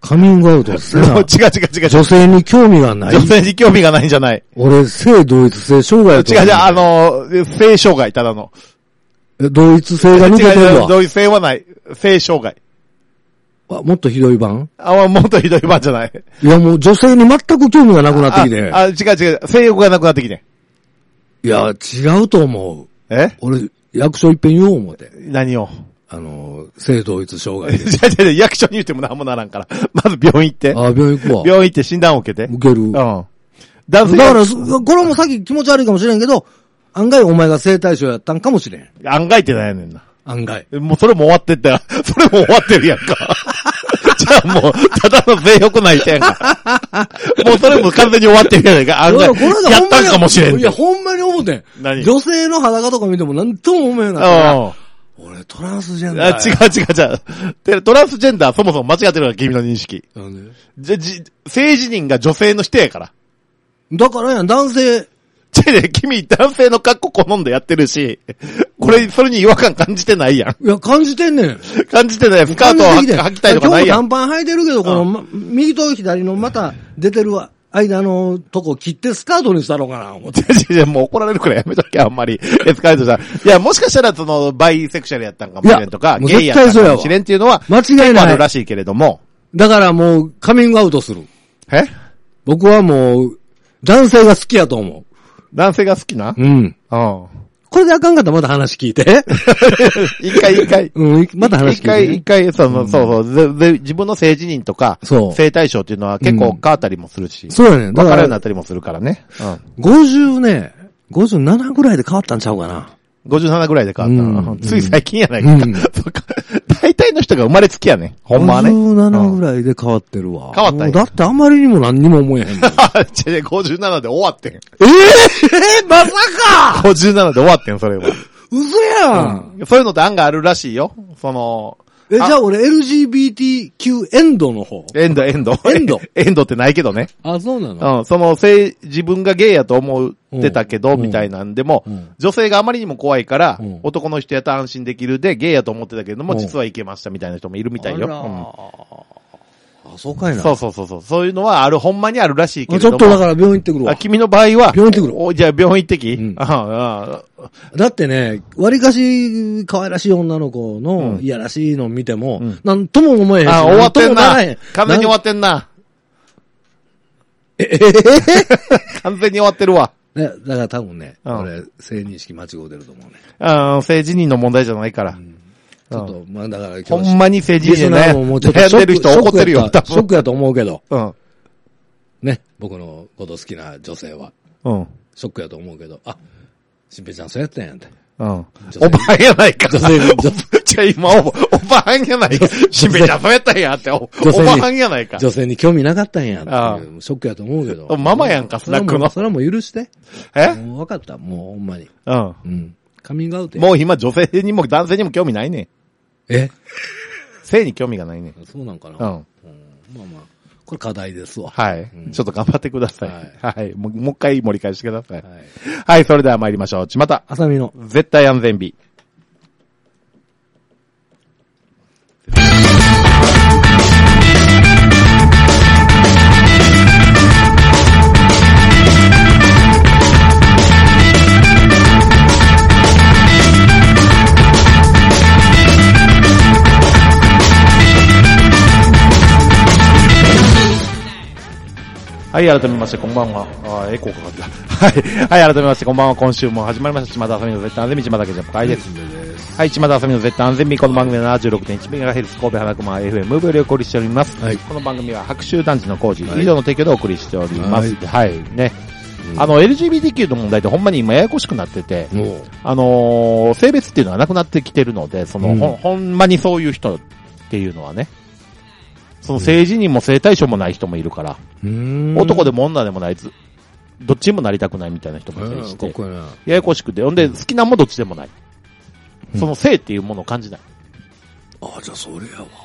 カミングアウトせな。 違う違う違う違う。 女性に興味がない。 女性に興味がないんじゃない。 俺、性同一性障害と。 違う違う、あの、性障害、ただの。 同一性が抜けてるわ。 違う同一性はない。性障害。 あ、もっとひどい版？ あ、もっとひどい版じゃない。 いや、もう女性に全く興味がなくなってきて。 あ、あ違う違う。性欲がなくなってきて。 いや、違うと思う。 え？ 俺、役所いっぺん言おう思って。 何を？ あの、性同一障害で。 違う違う、役所に言っても何もならんから。まず病院行って。 あ、病院行くわ。 病院行って診断を受けて。 受ける。うん。 だから、これもさっき気持ち悪いかもしれんけど、案外お前が性対象やったんかもしれん。 案外ってなんやねんな。 案外。 もうそれも終わってったら、それも終わってるやんか。じゃあもう、ただの性欲ない人やんか。もうそれも完全に終わってるやないか。案外、やったんかもしれん。 いや、ほんまに思ってん。 何？ 女性の裸とか見ても何とも思えないから。俺、トランスジェンダー。 あ、違う違う違う。トランスジェンダーそもそも間違ってるから、君の認識。 なんで？ じゃ、じ、性自認が女性の人やから。 だからやん、男性。 違う違う、君男性の格好好んでやってるし、これ、それに違和感感じてないやん。 いや、感じてんねん。 感じてない。スカートを履きたいとかないやん。 今日短パン履いてるけど、この、ま、右と左のまた出てる間のとこ切ってスカートにしたのかな思って。 違う違う、もう怒られるからやめとけ、あんまり。エスカレートじゃ。いや、もしかしたらその、バイセクシャルやったんかもしれんとか、ゲイやったんかもしれんっていうのは、 間違いない。 あるらしいけれども。 だからもう、カミングアウトする。 え？ 僕はもう、男性が好きやと思う。 男性が好きな？ うん。うん。 これであかんかったらまた話聞いて。 一回一回。 うん、また話聞いて。 一回一回、その、そうそう。で、自分の性自認とか、そう。性対象っていうのは結構変わったりもするし。 そうやね。 だから。分かるようになったりもするからね。 うん。ごじゅうね、ごじゅうななぐらいで変わったんちゃうかな。 ごじゅうななぐらいで変わった。うん、つい最近やないか。うん、そっか。大体の人が生まれつきやね。ほんまはね。 ごじゅうななぐらいで変わってるわ。 変わったんや。 だってあまりにも何にも思えへんもん。 違う、ごじゅうななで終わってん。ええー、えー、まさか ! ごじゅうななで終わってん、それは。 嘘やん、 うん、そういうのって案があるらしいよ。その、 え、じゃあ俺 エルジービーティーキュー エンドの方エンド、エンド。 エンドエンドってないけどね。 あ、そうなの？ うん、その、性、自分がゲイやと思ってたけど、うん、みたいなんでも、うん、女性があまりにも怖いから、うん、男の人やったら安心できるで、ゲイやと思ってたけども、うん、実はいけましたみたいな人もいるみたいよ。 あ、そうかいな。 そうそうそうそう。そういうのはある、ほんまにあるらしいけれども。 ちょっとだから病院行ってくるわ。 君の場合は、 病院行ってくる。 お、じゃあ病院行ってき、うん、 ああだってね、割かし可愛らしい女の子のいやらしいの見ても、うん、なんとも思えへんし。 あ、終わってんな。完全に終わってんな。 え、えー、 完全に終わってるわ。 ね、だから多分ね、うん、俺、性認識間違うてると思うね。 ああ、性自認の問題じゃないから。うんちょっと、まあだからほんまに政治でね、悩んでる人怒ってるよ、 多分。ショックやと思うけど。 うん。 ね、僕のこと好きな女性は。 うん。 ショックやと思うけど、あ、しんぺいちゃんそうやったんやんて。 うん。おばはんやないか。女性に、じゃあ今お、おばはんやないか。しんぺいちゃんそうやったんやって、お、おばはんやないか。 女性に興味なかったんやっていう、ショックやと思うけど。 ママやんか、スナックの。 それはもう許して。 え？ もう分かった、もうほんまに。 うん。 うん。カミングアウト。 もう今女性にも男性にも興味ないね。 え性に興味がないね。 そうなんかな。 うん。 まあまあ、これ課題ですわ。 はい。うん、ちょっと頑張ってください。はい。はい、もう、もう一回盛り返してください。はい。はい、それでは参りましょう。ちまた。 あさみの。 絶対安全日。はい、改めまして、こんばんは。あ、エコーかかってた。はい。はい、改めまして、こんばんは。今週も始まりました。島田あさみの絶対安全日、島田家ジャンプ会です。はい、島田あさみの絶対安全日、この番組は ななじゅうろくてんいちメガヘルツ 神戸花熊 エフエム ムーブよりお送りしております。はい。この番組は白州団地の工事、以上の提供でお送りしております。はい。はい、ね。うん、あの、エルジービーティーキュー の問題ってほんまに今ややこしくなってて、あのー、性別っていうのはなくなってきてるので、その、うん、ほ, ほんまにそういう人っていうのはね、その政治にも性対象もない人もいるから、うん、男でも女でもないず、どっちにもなりたくないみたいな人もいたりして、ややこしくて、ほんで好きなもどっちでもない。その性っていうものを感じない。 ああ、じゃあそれやわ、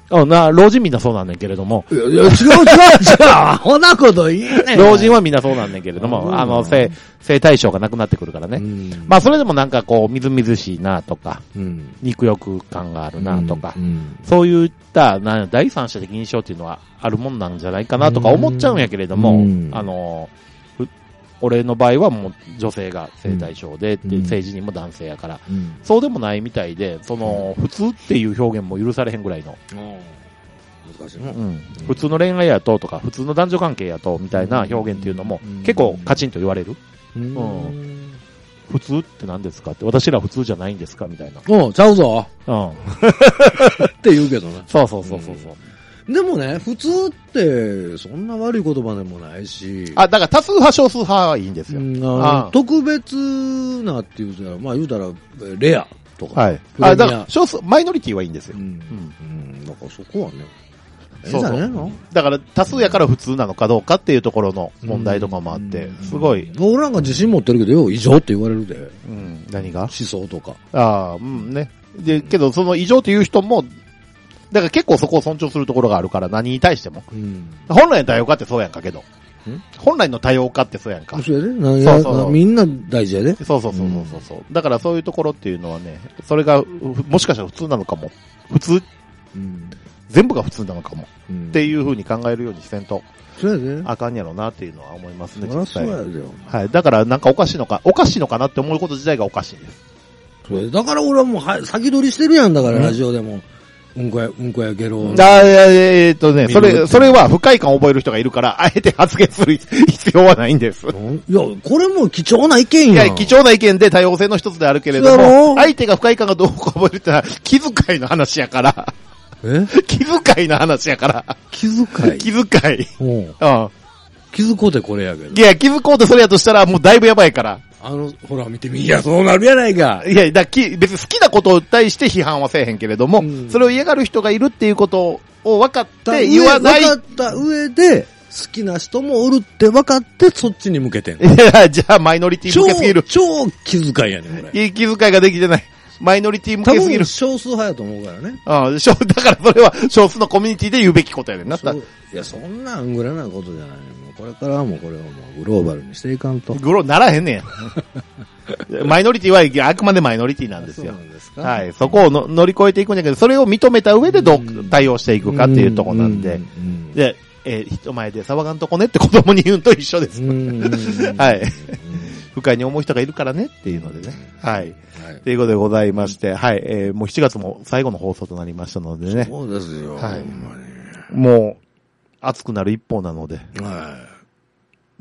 あな、老人みんなそうなんねんけれども。 いや、いや違う違う違うアホなこと言えねん。 老人はみんなそうなんねんけれども、あの、性、性対象がなくなってくるからね。うん、まあ、それでもなんかこう、みずみずしいなとか、うん、肉欲感があるなとか、うんうん、そういった、な第三者的印象っていうのはあるもんなんじゃないかなとか思っちゃうんやけれども、うん、あの、俺の場合はもう女性が性対象で、うん、性自認も男性やから、うん、そうでもないみたいで、その、普通っていう表現も許されへんぐらいの。難しいな、うん。普通の恋愛やととか、普通の男女関係やとみたいな表現っていうのも、結構カチンと言われる。うんうん、普通って何ですかって、私ら普通じゃないんですかみたいな。 うん、ちゃうぞ。うん。って言うけどね。 そうそうそうそうそう。 でもね、普通って、そんな悪い言葉でもないし。 あ、だから多数派少数派はいいんですよ。うん、 ああ特別なっていうたら、まあ言うたら、レアとか。はい。 あ、だから少数、マイノリティはいいんですよ。うん。うん。 うん、だからそこはね。そうそう。 だから多数やから普通なのかどうかっていうところの問題とかもあって、すごい。 俺なんか自信持ってるけど、よ、異常って言われるで。 うん。何が？ 思想とか。 ああ、うんね。で、けどその異常っていう人も、だから結構そこを尊重するところがあるから何に対しても。うん、本来の多様化ってそうやんかけど。本来の多様化ってそうやんか。 そうやで。そうそうみんな大事やで。 そうそうそうそうそう、うん。だからそういうところっていうのはね、それがもしかしたら普通なのかも。普通、うん、全部が普通なのかも、うん。っていう風に考えるようにせんと。 そうやで。 あかんやろなっていうのは思いますね、 実際。そうやでよ。 はい。だからなんかおかしいのか、おかしいのかなって思うこと自体がおかしいんです。 そうやだから俺はもうは先取りしてるやんだから、うん、ラジオでも。うんこや、うんこやゲロ。 あえー、っとね、それ、それは不快感を覚える人がいるから、あえて発言する必要はないんです。いや、これも貴重な意見や。いや、 貴重な意見で多様性の一つであるけれども、相手が不快感がどうか覚えるってのは気遣いの話やから。え気遣いの話やから。 気遣い気遣い。うん。 気遣うてこれやけど。 いや、気遣うてそれやとしたらもうだいぶやばいから。 あの、ほら見てみ。いや、そうなるやないか。 いや、だき、別に好きなことに対して批判はせえへんけれども、うん、それを嫌がる人がいるっていうことを分かって言わない。 分かった上で、好きな人もおるって分かって、そっちに向けてんの。 いや、じゃあマイノリティ向けすぎる。 超、超気遣いやねん、これ。 いい気遣いができてない。マイノリティ向けすぎる。 少数派やと思うからね。 ああ、だからそれは少数のコミュニティで言うべきことやねんな。いや、そんなアングラなことじゃない。もうこれからはもうこれをもうグローバルにしていかんと。 グローならへんねん。マイノリティはあくまでマイノリティなんですよ。そうなんですか。はい。そこをの乗り越えていくんだけど、それを認めた上でどう対応していくかっていうところなんで。で、えー、人前で騒がんとこねって子供に言うんと一緒です。はい。不快に思う人がいるからねっていうのでね。はい。はい、ということでございまして、はい。えー、もうしちがつも最後の放送となりましたのでね。 そうですよ。 はい。もう、暑くなる一方なので。はい。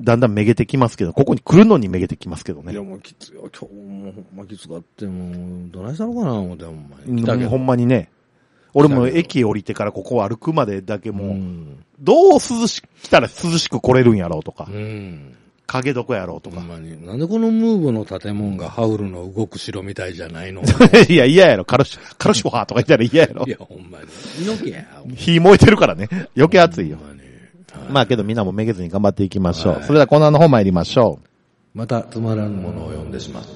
だんだんめげてきますけど、ここに来るのにめげてきますけどね。 いやもうきついよ。今日もほんまきつかってもう、どないしたのかな思ってほんまに。 来たけどほんまにね。俺も駅降りてからここを歩くまでだけもう、うん、どう涼し、来たら涼しく来れるんやろうとか。うん影どこやろうとか。ほんまに。なんでこのムーブの建物がハウルの動く城みたいじゃないのいや、嫌やろ。カルシ、カルシファーとか言ったら嫌やろ。 いや、ほんまに。余計や。 火燃えてるからね。余計暑いよ。まあけどみんなもめげずに頑張っていきましょう。それではコーナーの方参りましょう。またつまらんものを読んでしまった。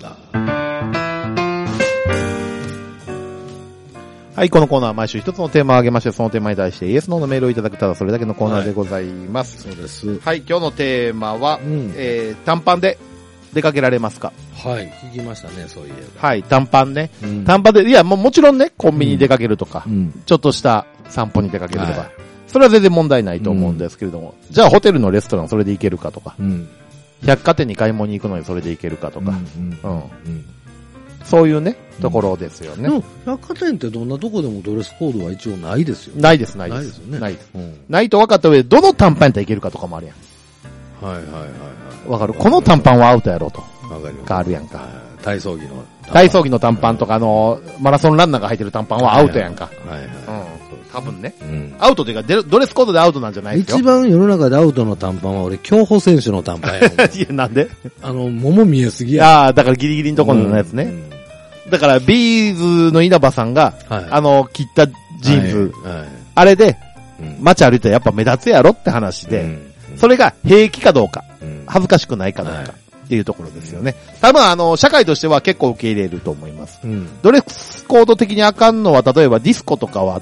はい、このコーナーは毎週一つのテーマを挙げまして、そのテーマに対してイエスノーのメールをいただくただそれだけのコーナーでございます。 はい、そうです。 はい、今日のテーマは、うん、えー、短パンで出かけられますか？ はい、聞きましたね、そういえば。はい、短パンね。うん、短パンで、いや、もうもちろんね、コンビニに出かけるとか、うん、ちょっとした散歩に出かけるとか、はい、それは全然問題ないと思うんですけれども、うん、じゃあホテルのレストランそれで行けるかとか、うん、百貨店に買い物に行くのにそれで行けるかとか、うんうんうんそういうね、ところですよね。 でも、百貨店ってどんなとこでもドレスコードは一応ないですよね。 ないです、ないです。ないですよね。 ないです。うん、ないと分かった上で、どの短パンやったらいけるかとかもあるやん。 はいはいはいはい。 分かる。この短パンはアウトやろうと。わかる。があるやんか。 体操着の。 体操着の短パンとか、あの、マラソンランナーが履いてる短パンはアウトやんか。はいはい。うん。多分ね。うん。アウトというか、ドレスコードでアウトなんじゃないですよ。 一番世の中でアウトの短パンは俺、競歩選手の短パンや。いや、なんであの、桃見えすぎや。 ああ、だからギリギリのところのやつね。うんだから、ビーズの稲葉さんが、はい、あの、切ったジーンズ、はいはい、あれで、うん、街歩いたらやっぱ目立つやろって話で、うんうん、それが平気かどうか、うん、恥ずかしくないかどうかっていうところですよね。多分あの、社会としては結構受け入れると思います。うん、ドレスコード的にあかんのは、例えばディスコとかは、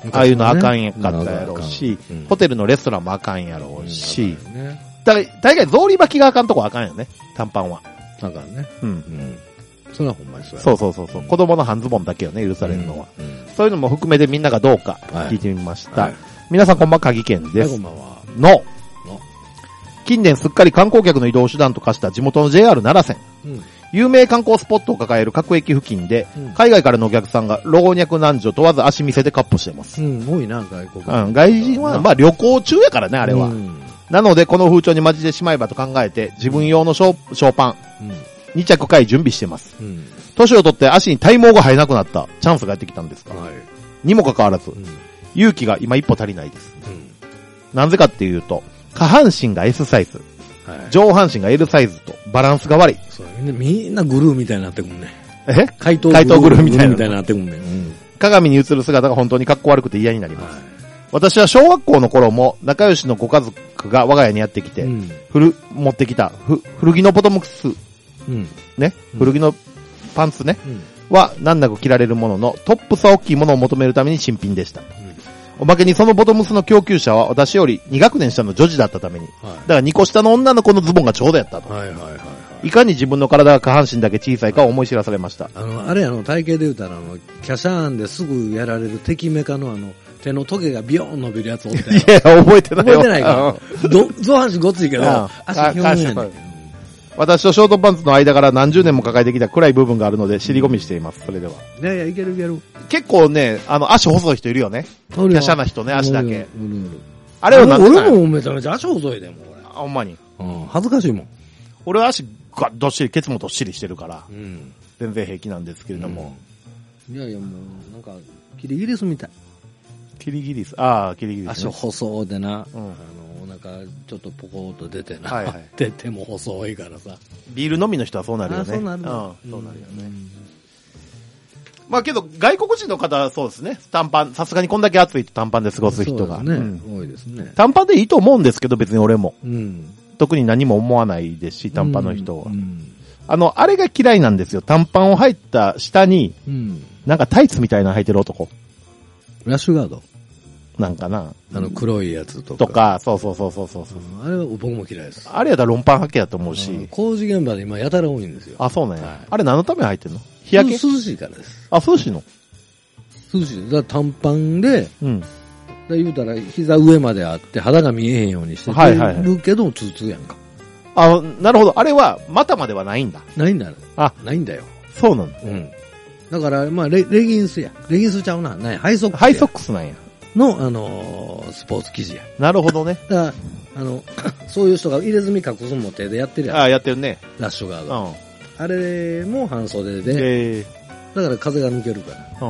ああいうのあかんやかったやろうし、うん、ホテルのレストランもあかんやろうし、うんね、だから大概草履履きがあかんとこあかんよね、短パンは。 あかんね。 うん。うん。 それはほんまにそうや。 そうそうそうそう、うん。子供の半ズボンだけよね、許されるのは、うんうん。そういうのも含めてみんながどうか聞いてみました。はいはい、皆さんこんばんは、鍵健です。 はい、こんばんは。 の、の、近年すっかり観光客の移動手段と化した地元の ジェイアール 奈良線。うん、有名観光スポットを抱える各駅付近で、うん、海外からのお客さんが老若男女問わず足見せでカッポしてます。 うん、多いな、外国。 うん、外人は、まあ旅行中やからね、あれは。うん、なので、この風潮に混じってしまえばと考えて、自分用のショー、ショーパン、うん、に着買い準備してます。うん、年を取って足に体毛が生えなくなったチャンスがやってきたんですが、はい、にもかかわらず、うん、勇気が今一歩足りないです。うん、なぜかっていうと、下半身が S サイズ。はい、上半身が L サイズとバランスが悪い。 そうみんな、みんなグルーみたいになってくんね。 え怪盗グルーみたいな。 みたいになってくんね、うん。 鏡に映る姿が本当に格好悪くて嫌になります。はい、私は小学校の頃も仲良しのご家族が我が家にやってきて、うん、古、持ってきたふ古着のボトムス、うん、ね、うん、古着のパンツね、うん、は難なく着られるもののトップスは大きいものを求めるために新品でした。おまけにそのボトムスの供給者は私よりに学年下の女児だったために、はい、だからにこ下の女の子のズボンがちょうどやったと。はいはいはいはい、いかに自分の体が下半身だけ小さいかを思い知らされました。 あの、あれあの、体型で言うたらあの、キャシャーンですぐやられる敵メカのあの、手のトゲがビヨーン伸びるやつおったよ。 いや、覚えてないよ。 覚えてないから。ど、上半身ごついけど、足ひょんやねん。 私とショートパンツの間から何十年も抱えてきた暗い部分があるので尻込みしています。それでは。 いやいや、いけるいける。 結構ね、あの、足細い人いるよね。華奢な人ね、足だけ。 あれをなんか。俺もめちゃめちゃ足細いでも、俺。 あ、ほんまに。 うん。恥ずかしいもん。 俺は足がどっしり、ケツもどっしりしてるから、うん、全然平気なんですけれども。 うん、いやいや、もう、なんか、キリギリスみたい。 キリギリス。ああ、キリギリス、ね。 足細でな。うん。あの、お腹ちょっとポコーっと出てな。はいはい。で、手も細いからさ。 ビール飲みの人はそうなるよね。 あ、そうなる、ね。 うん。そうなるよね。うん、まあけど、外国人の方はそうですね。短パン、さすがにこんだけ暑いと短パンで過ごす人が。 そうですね、うん。多いですね。 短パンでいいと思うんですけど、別に俺も。うん。特に何も思わないですし、短パンの人は。うんうん、あの、あれが嫌いなんですよ。短パンを履いた下に、うん、なんかタイツみたいなの履いてる男。 ラッシュガードなんかな。 あの黒いやつとか。 とか、そうそうそうそうそう、 うん。あれは僕も嫌いです。 あれやったらロンパン履けやと思うし、うん。 工事現場で今やたら多いんですよ。 あ、そうなんや。はい、あれ何のために履いてんの？日焼け？ 涼しいからです。 あ、涼しいの？ 涼しい。だから短パンで、うん。だ言うたら膝上まであって肌が見えへんようにしてるけど、ツーツーやんか。 あ、なるほど。あれは股まではないんだ。 ないんだ。 あ、 ないんだよ。 そうなんだ。 うん。だから、まあレ、レギンスや。レギンスちゃうな。ない。ハイソックス。 ハイソックスなんや。 の、あのー、スポーツ生地や。 なるほどね。 だから、あの、そういう人が入れ墨隠すのも手でやってるやん。 ああ、やってるね。 ラッシュガード。うん。あれも半袖で、えー、だから風が抜けるから。うん。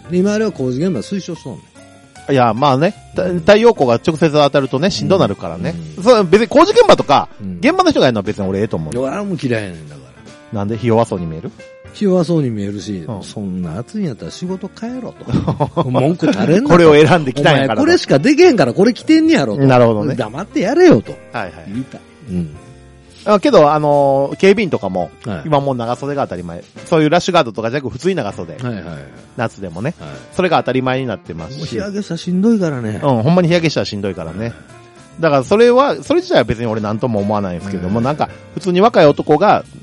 で、今あれは工事現場推奨しとんねん。 いや、まあね、太陽光が直接当たるとね、しんどなるからね。うん、そう、別に工事現場とか、うん、現場の人がやるのは別に俺ええと思う。 いや、あれも嫌いやねんだから。 なんで日弱そうに見える？ 日弱そうに見えるし、うん、そんな暑いんやったら仕事帰ろと。文句垂れんな。 これを選んできたんやから。 これしかできへんからこれ着てんねやろと。 なるほどね。 黙ってやれよと。 はいはい。 言いたい。うん。 あけど、あのー、警備員とかも、はい、今もう長袖が当たり前。そういうラッシュガードとかじゃなく普通に長袖。はいはい。夏でもね。はい。それが当たり前になってますし。 日焼けしたらしんどいからね。 うん、ほんまに日焼けしたらしんどいからね。はい、だからそれは、それ自体は別に俺なんとも思わないんですけども、はい、なんか、普通に若い男が、はい、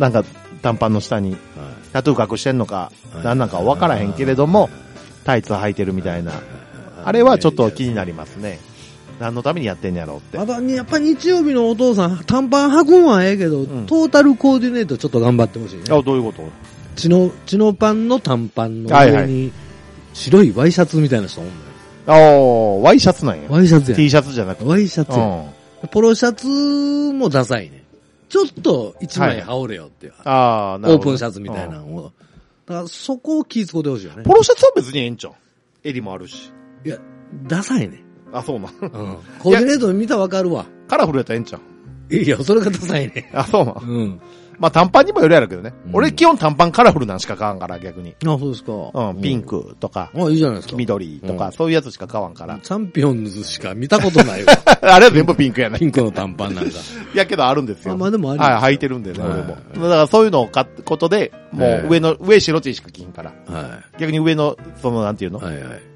なんか、短パンの下に、タトゥー隠してんのか、なんなんかわからへんけれども、タイツ履いてるみたいな。あれはちょっと気になりますね。何のためにやってんやろうって。 あと、やっぱ日曜日のお父さん、短パン履くんはええけど、うん、トータルコーディネートちょっと頑張ってほしいね。 あ、どういうこと？ チノ、チノパンの短パンの上に、白いワイシャツみたいな人おんのよ。 ああ、ワイシャツなんや。 ワイシャツや。 T シャツじゃなくて。 ワイシャツや。うん、ポロシャツもダサいね。ちょっと一枚羽織れよっていう。はい、ああ、なるほど。オープンシャツみたいなのを。だからそこを気ぃつこうてほしいよね。 ポロシャツは別にええんちゃん。襟もあるし。 いや、ダサいね。 あ、そうな。うん。 コーディネート見たらわかるわ。 カラフルやったらええんちゃん。 いや、それがダサいね。 あ、そうな。うん。まあ短パンにもよるやろうけどね。うん、俺基本短パンカラフルなんしか買わんから逆に。 あ、そうですか。 うん、ピンクとか。 あ、いいじゃないですか。 黄緑とか、うん、そういうやつしか買わんから。 チャンピオンズしか見たことないわ。 あれは全部ピンクやね。 ピンクの短パンなんか。 いやけどあるんですよ。 あ、まあでもありはい、履いてるんでね、俺も。だからそういうのを買ったことで、もう上の、上白 T しか着んから。はい。逆に上の、そのなんていうのはいはい。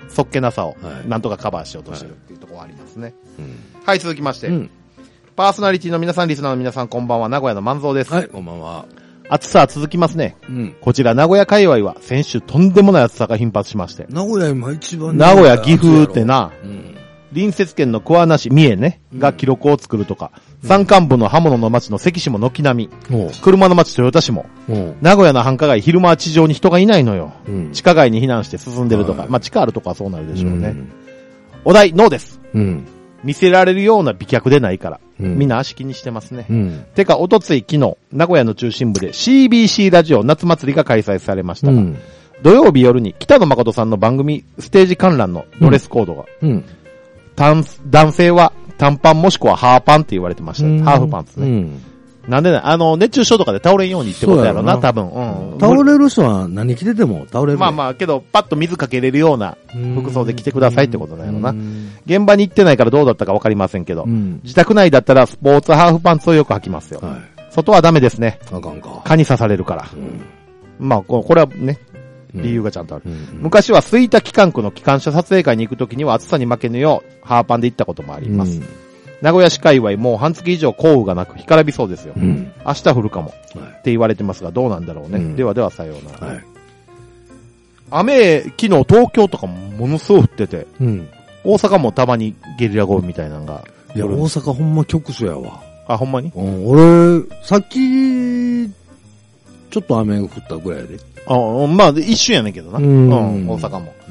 そっけなさを、なんとかカバーしようとしてるっていうところはありますね。はい、はい、続きまして、うん。パーソナリティの皆さん、リスナーの皆さん、こんばんは、名古屋の万蔵です。 はい、こんばんは。 暑さは続きますね。うん。こちら、名古屋界隈は、先週とんでもない暑さが頻発しまして。 名古屋今一番名古屋、岐阜ってな、うん、隣接県の桑名市、三重ね、が記録を作るとか、うん、山間部の刃物の町の関市も軒並み、車の町豊田市も、名古屋の繁華街、昼間は地上に人がいないのよ。うん、地下街に避難して進んでるとか、はい、まあ地下あるとかはそうなるでしょうね。うん、お題、ノーです。うん見せられるような美脚でないから、うん、みんな足気にしてますね。うん、てか、おとつい昨日、名古屋の中心部で シービーシー ラジオ夏祭りが開催されましたが、うん、土曜日夜に北野誠さんの番組ステージ観覧のドレスコードが、うん、男性は短パンもしくはハーパンって言われてました。うん、ハーフパンツね。うんなんでね、あの、熱中症とかで倒れんようにってことやろな、多分。うん。 倒れる人は何着てても倒れる。 まあまあ、けど、パッと水かけれるような服装で着てくださいってことだよな。現場に行ってないからどうだったかわかりませんけど、自宅内だったらスポーツハーフパンツをよく履きますよ。はい、外はダメですね。あかんか。蚊に刺されるから。まあ、これはね、理由がちゃんとある。昔は吹田機関区の機関車撮影会に行くときには暑さに負けぬよう、ハーパンで行ったこともあります。名古屋市界隈もう半月以上降雨がなく干からびそうですよ。うん、明日降るかも、はい、って言われてますがどうなんだろうね。うん、ではではさようなら。はい、雨、昨日東京とかもものすごい降ってて、うん、大阪もたまにゲリラ豪雨みたいなのが。 いや、大阪ほんま局所やわ。 あ、ほんまに、 うん、俺、さっき、ちょっと雨が降ったぐらいで。 あまあ、一瞬やねんけどな。うん、うん、大阪も、うん。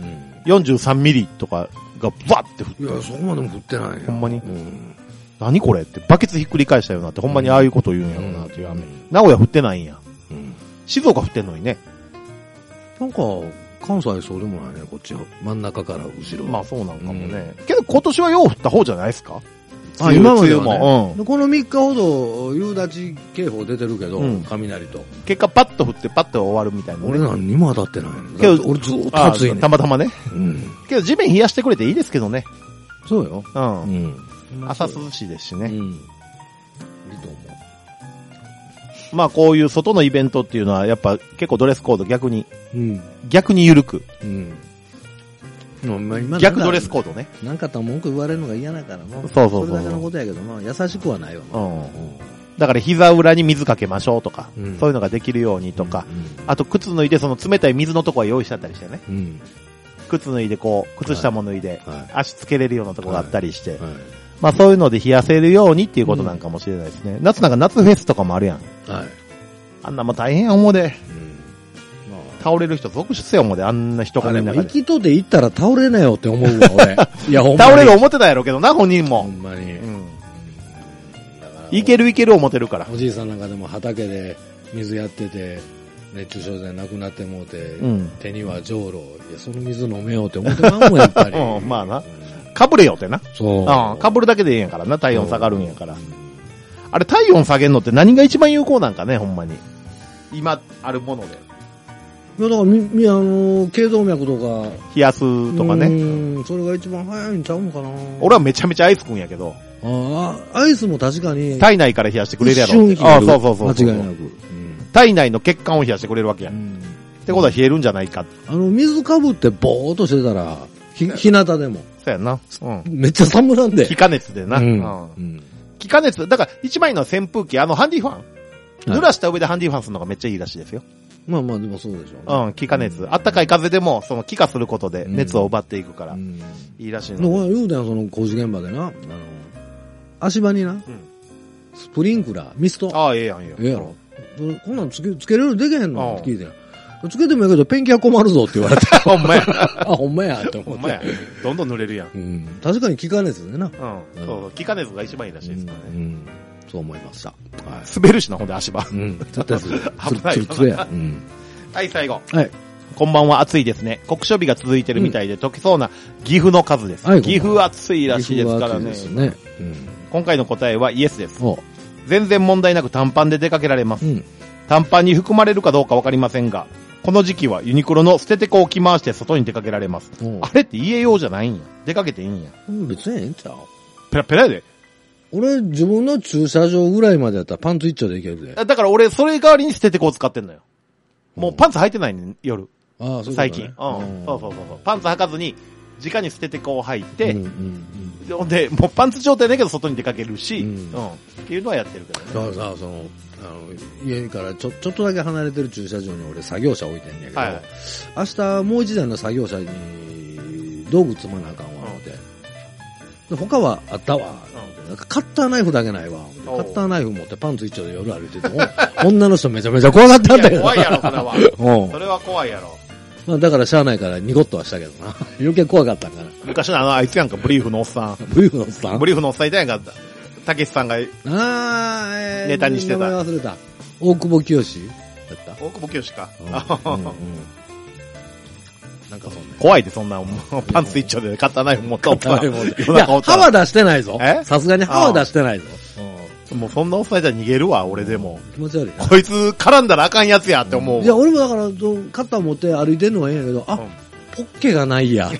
よんじゅうさんミリとかがバッて降って。 いや、そこまでも降ってないよ。 ほんまに、うん何これってバケツひっくり返したよなってほんまにああいうこと言うんやろうなっていう雨、うん、名古屋降ってないんや、うん、静岡降ってんのにねなんか関西そうでもないねこっち真ん中から後ろまあそうなんかもね、うん、けど今年はよう降った方じゃないですかあ今まではね、うん、このみっかほど夕立警報出てるけど、うん、雷と結果パッと降ってパッと終わるみたいな、ね、 俺何にも当たってないけど俺ずっと暑いねたまたまね、うん、けど地面冷やしてくれていいですけどねそうようん、うん朝涼しいですしね。うん。いいと思う。まあこういう外のイベントっていうのはやっぱ結構ドレスコード逆に、うん、逆に緩く。うん。今逆ドレスコードね。 なんかと文句言われるのが嫌だからもう。 そうそうそう。 それだけのことやけどまあ優しくはないわ。うん。うんだから膝裏に水かけましょうとか、うん、そういうのができるようにとか、うんうん、あと靴脱いでその冷たい水のとこは用意しちゃったりしてね。うん靴脱いでこう、靴下も脱いで、はい、足つけれるようなとこがあったりして、はいはい、まあそういうので冷やせるようにっていうことなんかもしれないですね。うん、夏なんか夏フェスとかもあるやん。はい。あんなも大変や思うで。うんまあ、倒れる人続出や思うで、あんな人がいる中で。 生きとで行ったら倒れなよって思うわ、俺。 いや、ほんまに。倒れる思ってたやろうけどな、本人も。ほんまに。うん。いけるいける思ってるから。 おじいさんなんかでも畑で水やってて、熱中症で亡くなってもうて、うん、手にはじょうろ、いや、その水飲めようって思ってまうもん、やっぱり。 うん、まあな。かぶれよってな。そう。ああ、かぶるだけでいいんやからな、体温下がるんやから。あれ、体温下げんのって何が一番有効なんかね、ほんまに。今、あるもので。 いや、だから、み、み、あの、頸動脈とか。 冷やすとかね。 うん、それが一番早いんちゃうのかな。 俺はめちゃめちゃアイス食うんやけど。 ああ、アイスも確かに。 体内から冷やしてくれるやろ。ああ、そうそうそう。 間違いなく。 体内の血管を冷やしてくれるわけや。うん、ってことは冷えるんじゃないか。 あの、水かぶってぼーっとしてたら、ひ、日向でも。 そうやな。 うん。めっちゃ寒なんで。 気化熱でな。うん。うん、気化熱、だから一枚の扇風機、あのハンディファン。濡らした上でハンディファンするのがめっちゃいいらしいですよ。 まあまあでもそうでしょうね。うん、気化熱。うん、あったかい風でも、その気化することで熱を奪っていくから、うん、いいらしいの。 言うたよ、その工事現場でな。あの、足場にな、うん、スプリンクラー、ミスト。 ああ、ええやん、ええやん。 ええやろ。こんなんつけ、つけれるでけへんのって聞いて。つけてもいいけど、ペンキは困るぞって言われて。 ほんまや。 あ、ほんまやって思って。ほんまや。 どんどん濡れるやん。うん。 確かに気化熱でな。うん。 そう、気化熱が一番いいらしいですからね。うん。 そう思いました。 滑るしな、ほんで足場。 うん。絶対滑る。 危ない。 つるや。うん。 はい、最後。 はい。 こんばんは、暑いですね。酷暑日が続いてるみたいで、溶けそうな岐阜の数です。岐阜暑いらしいですからね。ですね。うん。今回の答えはイエスです。全然問題なく短パンで出かけられます。うん。短パンに含まれるかどうかわかりませんが、この時期はユニクロの捨ててこを着回して外に出かけられます。あれって家用じゃないんや。出かけていいんや。 別にええんちゃう？ ペラペラやで。 俺、自分の駐車場ぐらいまでやったらパンツ一丁でいけるで。 だから俺、それ代わりに捨ててこを使ってんのよ。もうパンツ履いてないねん、夜。 ああ、そう最近。うん。そうそうそうそう。パンツ履かずに、 直に捨ててこう履いて、 うんうんうん、 で、もうパンツ状態だけど外に出かけるし、うん、 うん、 っていうのはやってるけどね。 だからさ、その、あの、家からちょ、ちょっとだけ離れてる駐車場に俺作業車置いてんねんけど、はい、明日もう一台の作業車に道具積まなあかんわ、思って。で他はあったわ、うん、なんかカッターナイフだけないわ。カッターナイフ持ってパンツ一丁で夜歩いてて、女の人めちゃめちゃ怖かったんだけど。 怖いやろ、それは。それは怖いやろ。 まあだからしゃあないからニコッとはしたけどな。余計怖かったんかな。 昔のあの、あいつやんか、ブリーフのおっさん。 ブリーフのおっさんブリーフのおっさんいたやんか、たけしさんが、あー、えー、ネタにしてた。名前忘れた。大久保清だった大久保清か。うんうんうん、 なんかそんな。 怖いで、そんな、パンツ一丁でカッターナイフ持ったおっさん。いや、歯は出してないぞ。さすがに歯は出してないぞ。 もうそんなおっさんいたら逃げるわ、俺でも。 気持ち悪い。 こいつ絡んだらあかんやつやって思う。 いや、俺もだから、カッター持って歩いてんのはいいんやけど、あ、うん、ポッケがないやって。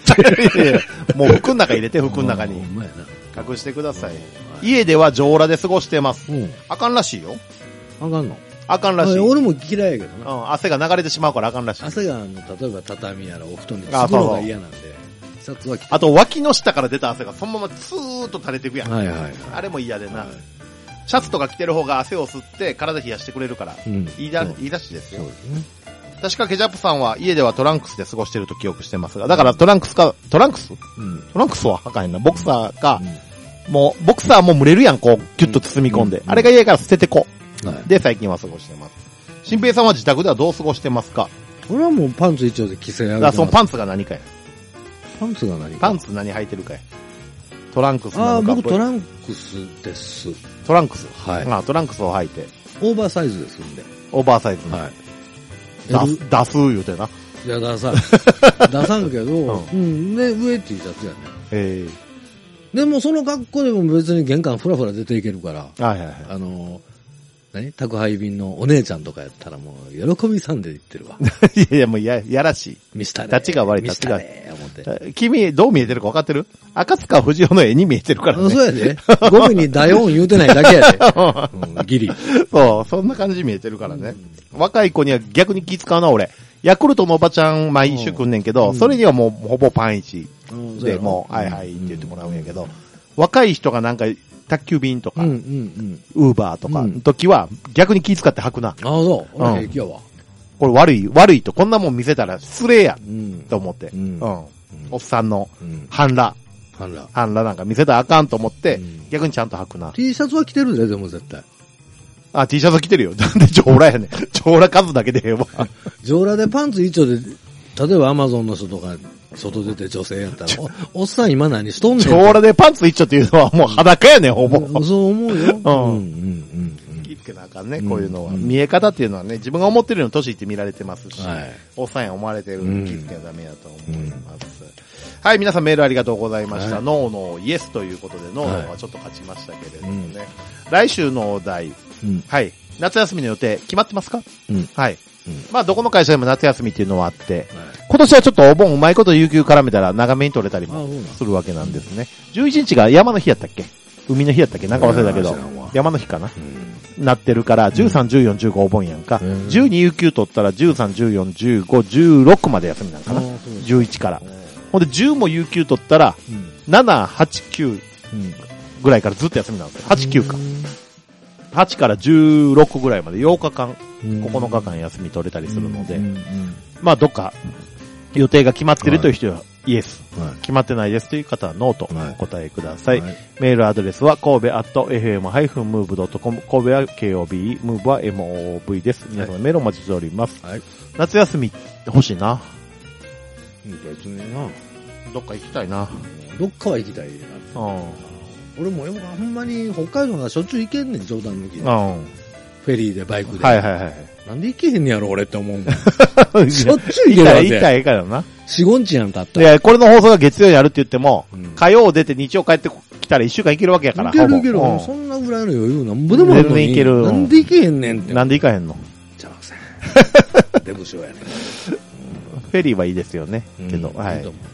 もう服の中入れて、服の中に。隠してください。家では上裸で過ごしてます。うん、あかんらしいよ。 あかんのあかんらしい。 俺も嫌いやけどな。 うん、汗が流れてしまうからあかんらしい。 汗が、あの、例えば畳やらお布団につくのが嫌なんで。シャツは着て。 あと、脇の下から出た汗がそのままツーッと垂れていくやん。 はいはいはい。 あれも嫌でな。はい、シャツとか着てる方が汗を吸って体冷やしてくれるから。うん、いいだ、いいらしいですよ。そうですね。確かケチャップさんは家ではトランクスで過ごしてると記憶してますが、だからトランクスか、トランクス、うん、トランクスはあかんやんな。ボクサーか、うん、もう、ボクサーも蒸れるやん、こう、キュッと包み込んで。うん、あれが家から捨ててこ。はい、で、最近は過ごしてます。新平さんは自宅ではどう過ごしてますか？ 俺はもうパンツ一丁で規制上げてます。 だからそのパンツが何かや。 パンツが何かパンツ何履いてるかや。トランクスなのか。 ああ、僕トランクスです。 トランクスはい。 ああ、トランクスを履いて。 オーバーサイズですんで。 オーバーサイズ、 ね。はい。 出す、出す言うてな。 いや、出さん。出さんけど、うん、うん。で、上 T シャツやね。 ええー。でもその格好でも別に玄関ふらふら出ていけるから。 はいはいはい。 あのー、何宅配便のお姉ちゃんとかやったらもう、喜びさんで言ってるわ。 いやいや、もうや、やらしい。 ミスター立ちが悪い、 立ちが。思って。君、どう見えてるか分かってる？赤塚不二夫の絵に見えてるからね。 そうやで。ゴミに大音言うてないだけやで。うん、ギリ。 そう、そんな感じ見えてるからね。うん、若い子には逆に気使うな、俺。ヤクルトのおばちゃん毎週来んねんけど、うん、それにはもうほぼパン一で、もう、はいはいって言ってもらうんやけど、うん、若い人がなんか、宅急便とか、ウーバーとかの時は逆に気遣って履くな。ああ、 そう。俺平気やわ。 これ悪い、悪いとこんなもん見せたら失礼や、うん、と思って、うん。うん。おっさんの半裸。 半裸。 半裸なんか見せたらあかんと思って、うん、逆にちゃんと履くな。 T シャツは着てるで、でも絶対。 あ、T シャツは着てるよ。なんで上裸やねん。上裸数だけでええわ。 上裸でパンツ一丁で、例えばアマゾンの人とか、外出て女性やったら、お, おっさん今何しとんねん。 上裸でパンツ一丁っていうのはもう裸やねん、ほぼ。 そう思うよ。うん。うんうんうん。気付けなあかんね、こういうのは。うん、見え方っていうのはね、自分が思ってるように年いって見られてますし、はい、おっさんや思われてるの気付けなダメやと思います。うん、はい、皆さんメールありがとうございました。はい、ノーノーイエスということで、ノーノーはちょっと勝ちましたけれどもね。はい、来週のお題、うん、はい。夏休みの予定決まってますか？うん、はい。うん、まあ、どこの会社でも夏休みっていうのはあって、はい、今年はちょっとお盆うまいこと有給絡めたら長めに取れたりもするわけなんですね。じゅういちにちが山の日やったっけ？海の日やったっけ？なんか忘れたけど、山の日かな、うん、なってるから、じゅうさん、じゅうよん、じゅうごお盆やんか。うん、じゅうに有給取ったらじゅうさん、じゅうよん、じゅうご、じゅうろくまで休みなんかな。じゅういちから。ほんでじゅうも有給取ったら、うん、なな、はち、きゅうぐらいからずっと休みなんですよ。はち、きゅうか。はちからじゅうろくぐらいまでようかかん、ここのかかん休み取れたりするので、まあどっか予定が決まってるという人はイエス、はい、決まってないですという方はノーとお答えください。はい、メールアドレスは神戸アット エフエム ハイフン ムーブ ドットコム、神戸は ケーオービー、ムーブは エムオーブイ です。皆さんメールお待ちしております。はい、夏休み欲しいな。 別にな。 どっか行きたいな。 どっかは行きたいな。うん。俺もよくほんまに北海道がしょっちゅう行けんねん、冗談抜きで。うん。フェリーでバイクで。 はいはいはい。 なんで行けへんねやろ、俺って思うもん。しょっちゅう行けるわけ。 行ったらいいからな。 四五日やんたった。 いや、これの放送が月曜にあるって言っても、うん、火曜出て日曜帰ってきたら一週間行けるわけやから。 行ける行ける。うん、そんなぐらいの余裕なんぼでもあるのに。 行ける。 なんで行けへんねんって。 なんで行かへんの？ じゃあせん。デブ賞やねん。 フェリーはいいですよね。けど、はい。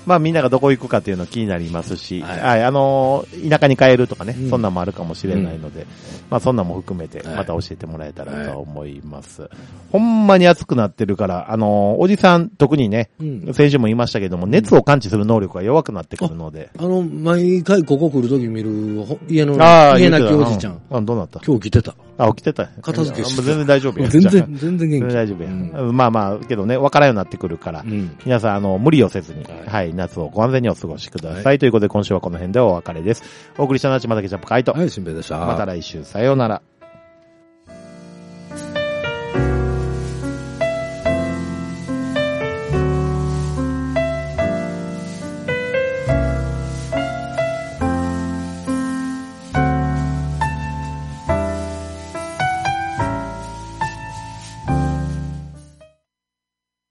まあみんながどこ行くかっていうの気になりますし、はい、はい、あのー、田舎に帰るとかね、うん、そんなんもあるかもしれないので、うん、まあそんなんも含めて、また教えてもらえたらと思います。はい、ほんまに暑くなってるから、あのー、おじさん、特にね、うん、先週も言いましたけども、熱を感知する能力が弱くなってくるので。 あ, あの、毎回ここ来るとき見る、家の、家なきおじちゃん。 あ、どうなった？ 今日来てた。 あ、起きてた。 片付けして。 全然大丈夫や。 全然、全然元気。全然大丈夫や。うん、まあまあ、けどね、わからんようになってくるから、うん、皆さん、あの、無理をせずに、はい、はい、夏をご安全にお過ごしください。はい、ということで、今週はこの辺でお別れです。お送りしたのはちまたけちゃんぽかいと。 はい、しんべヱでした。 また来週、さようなら。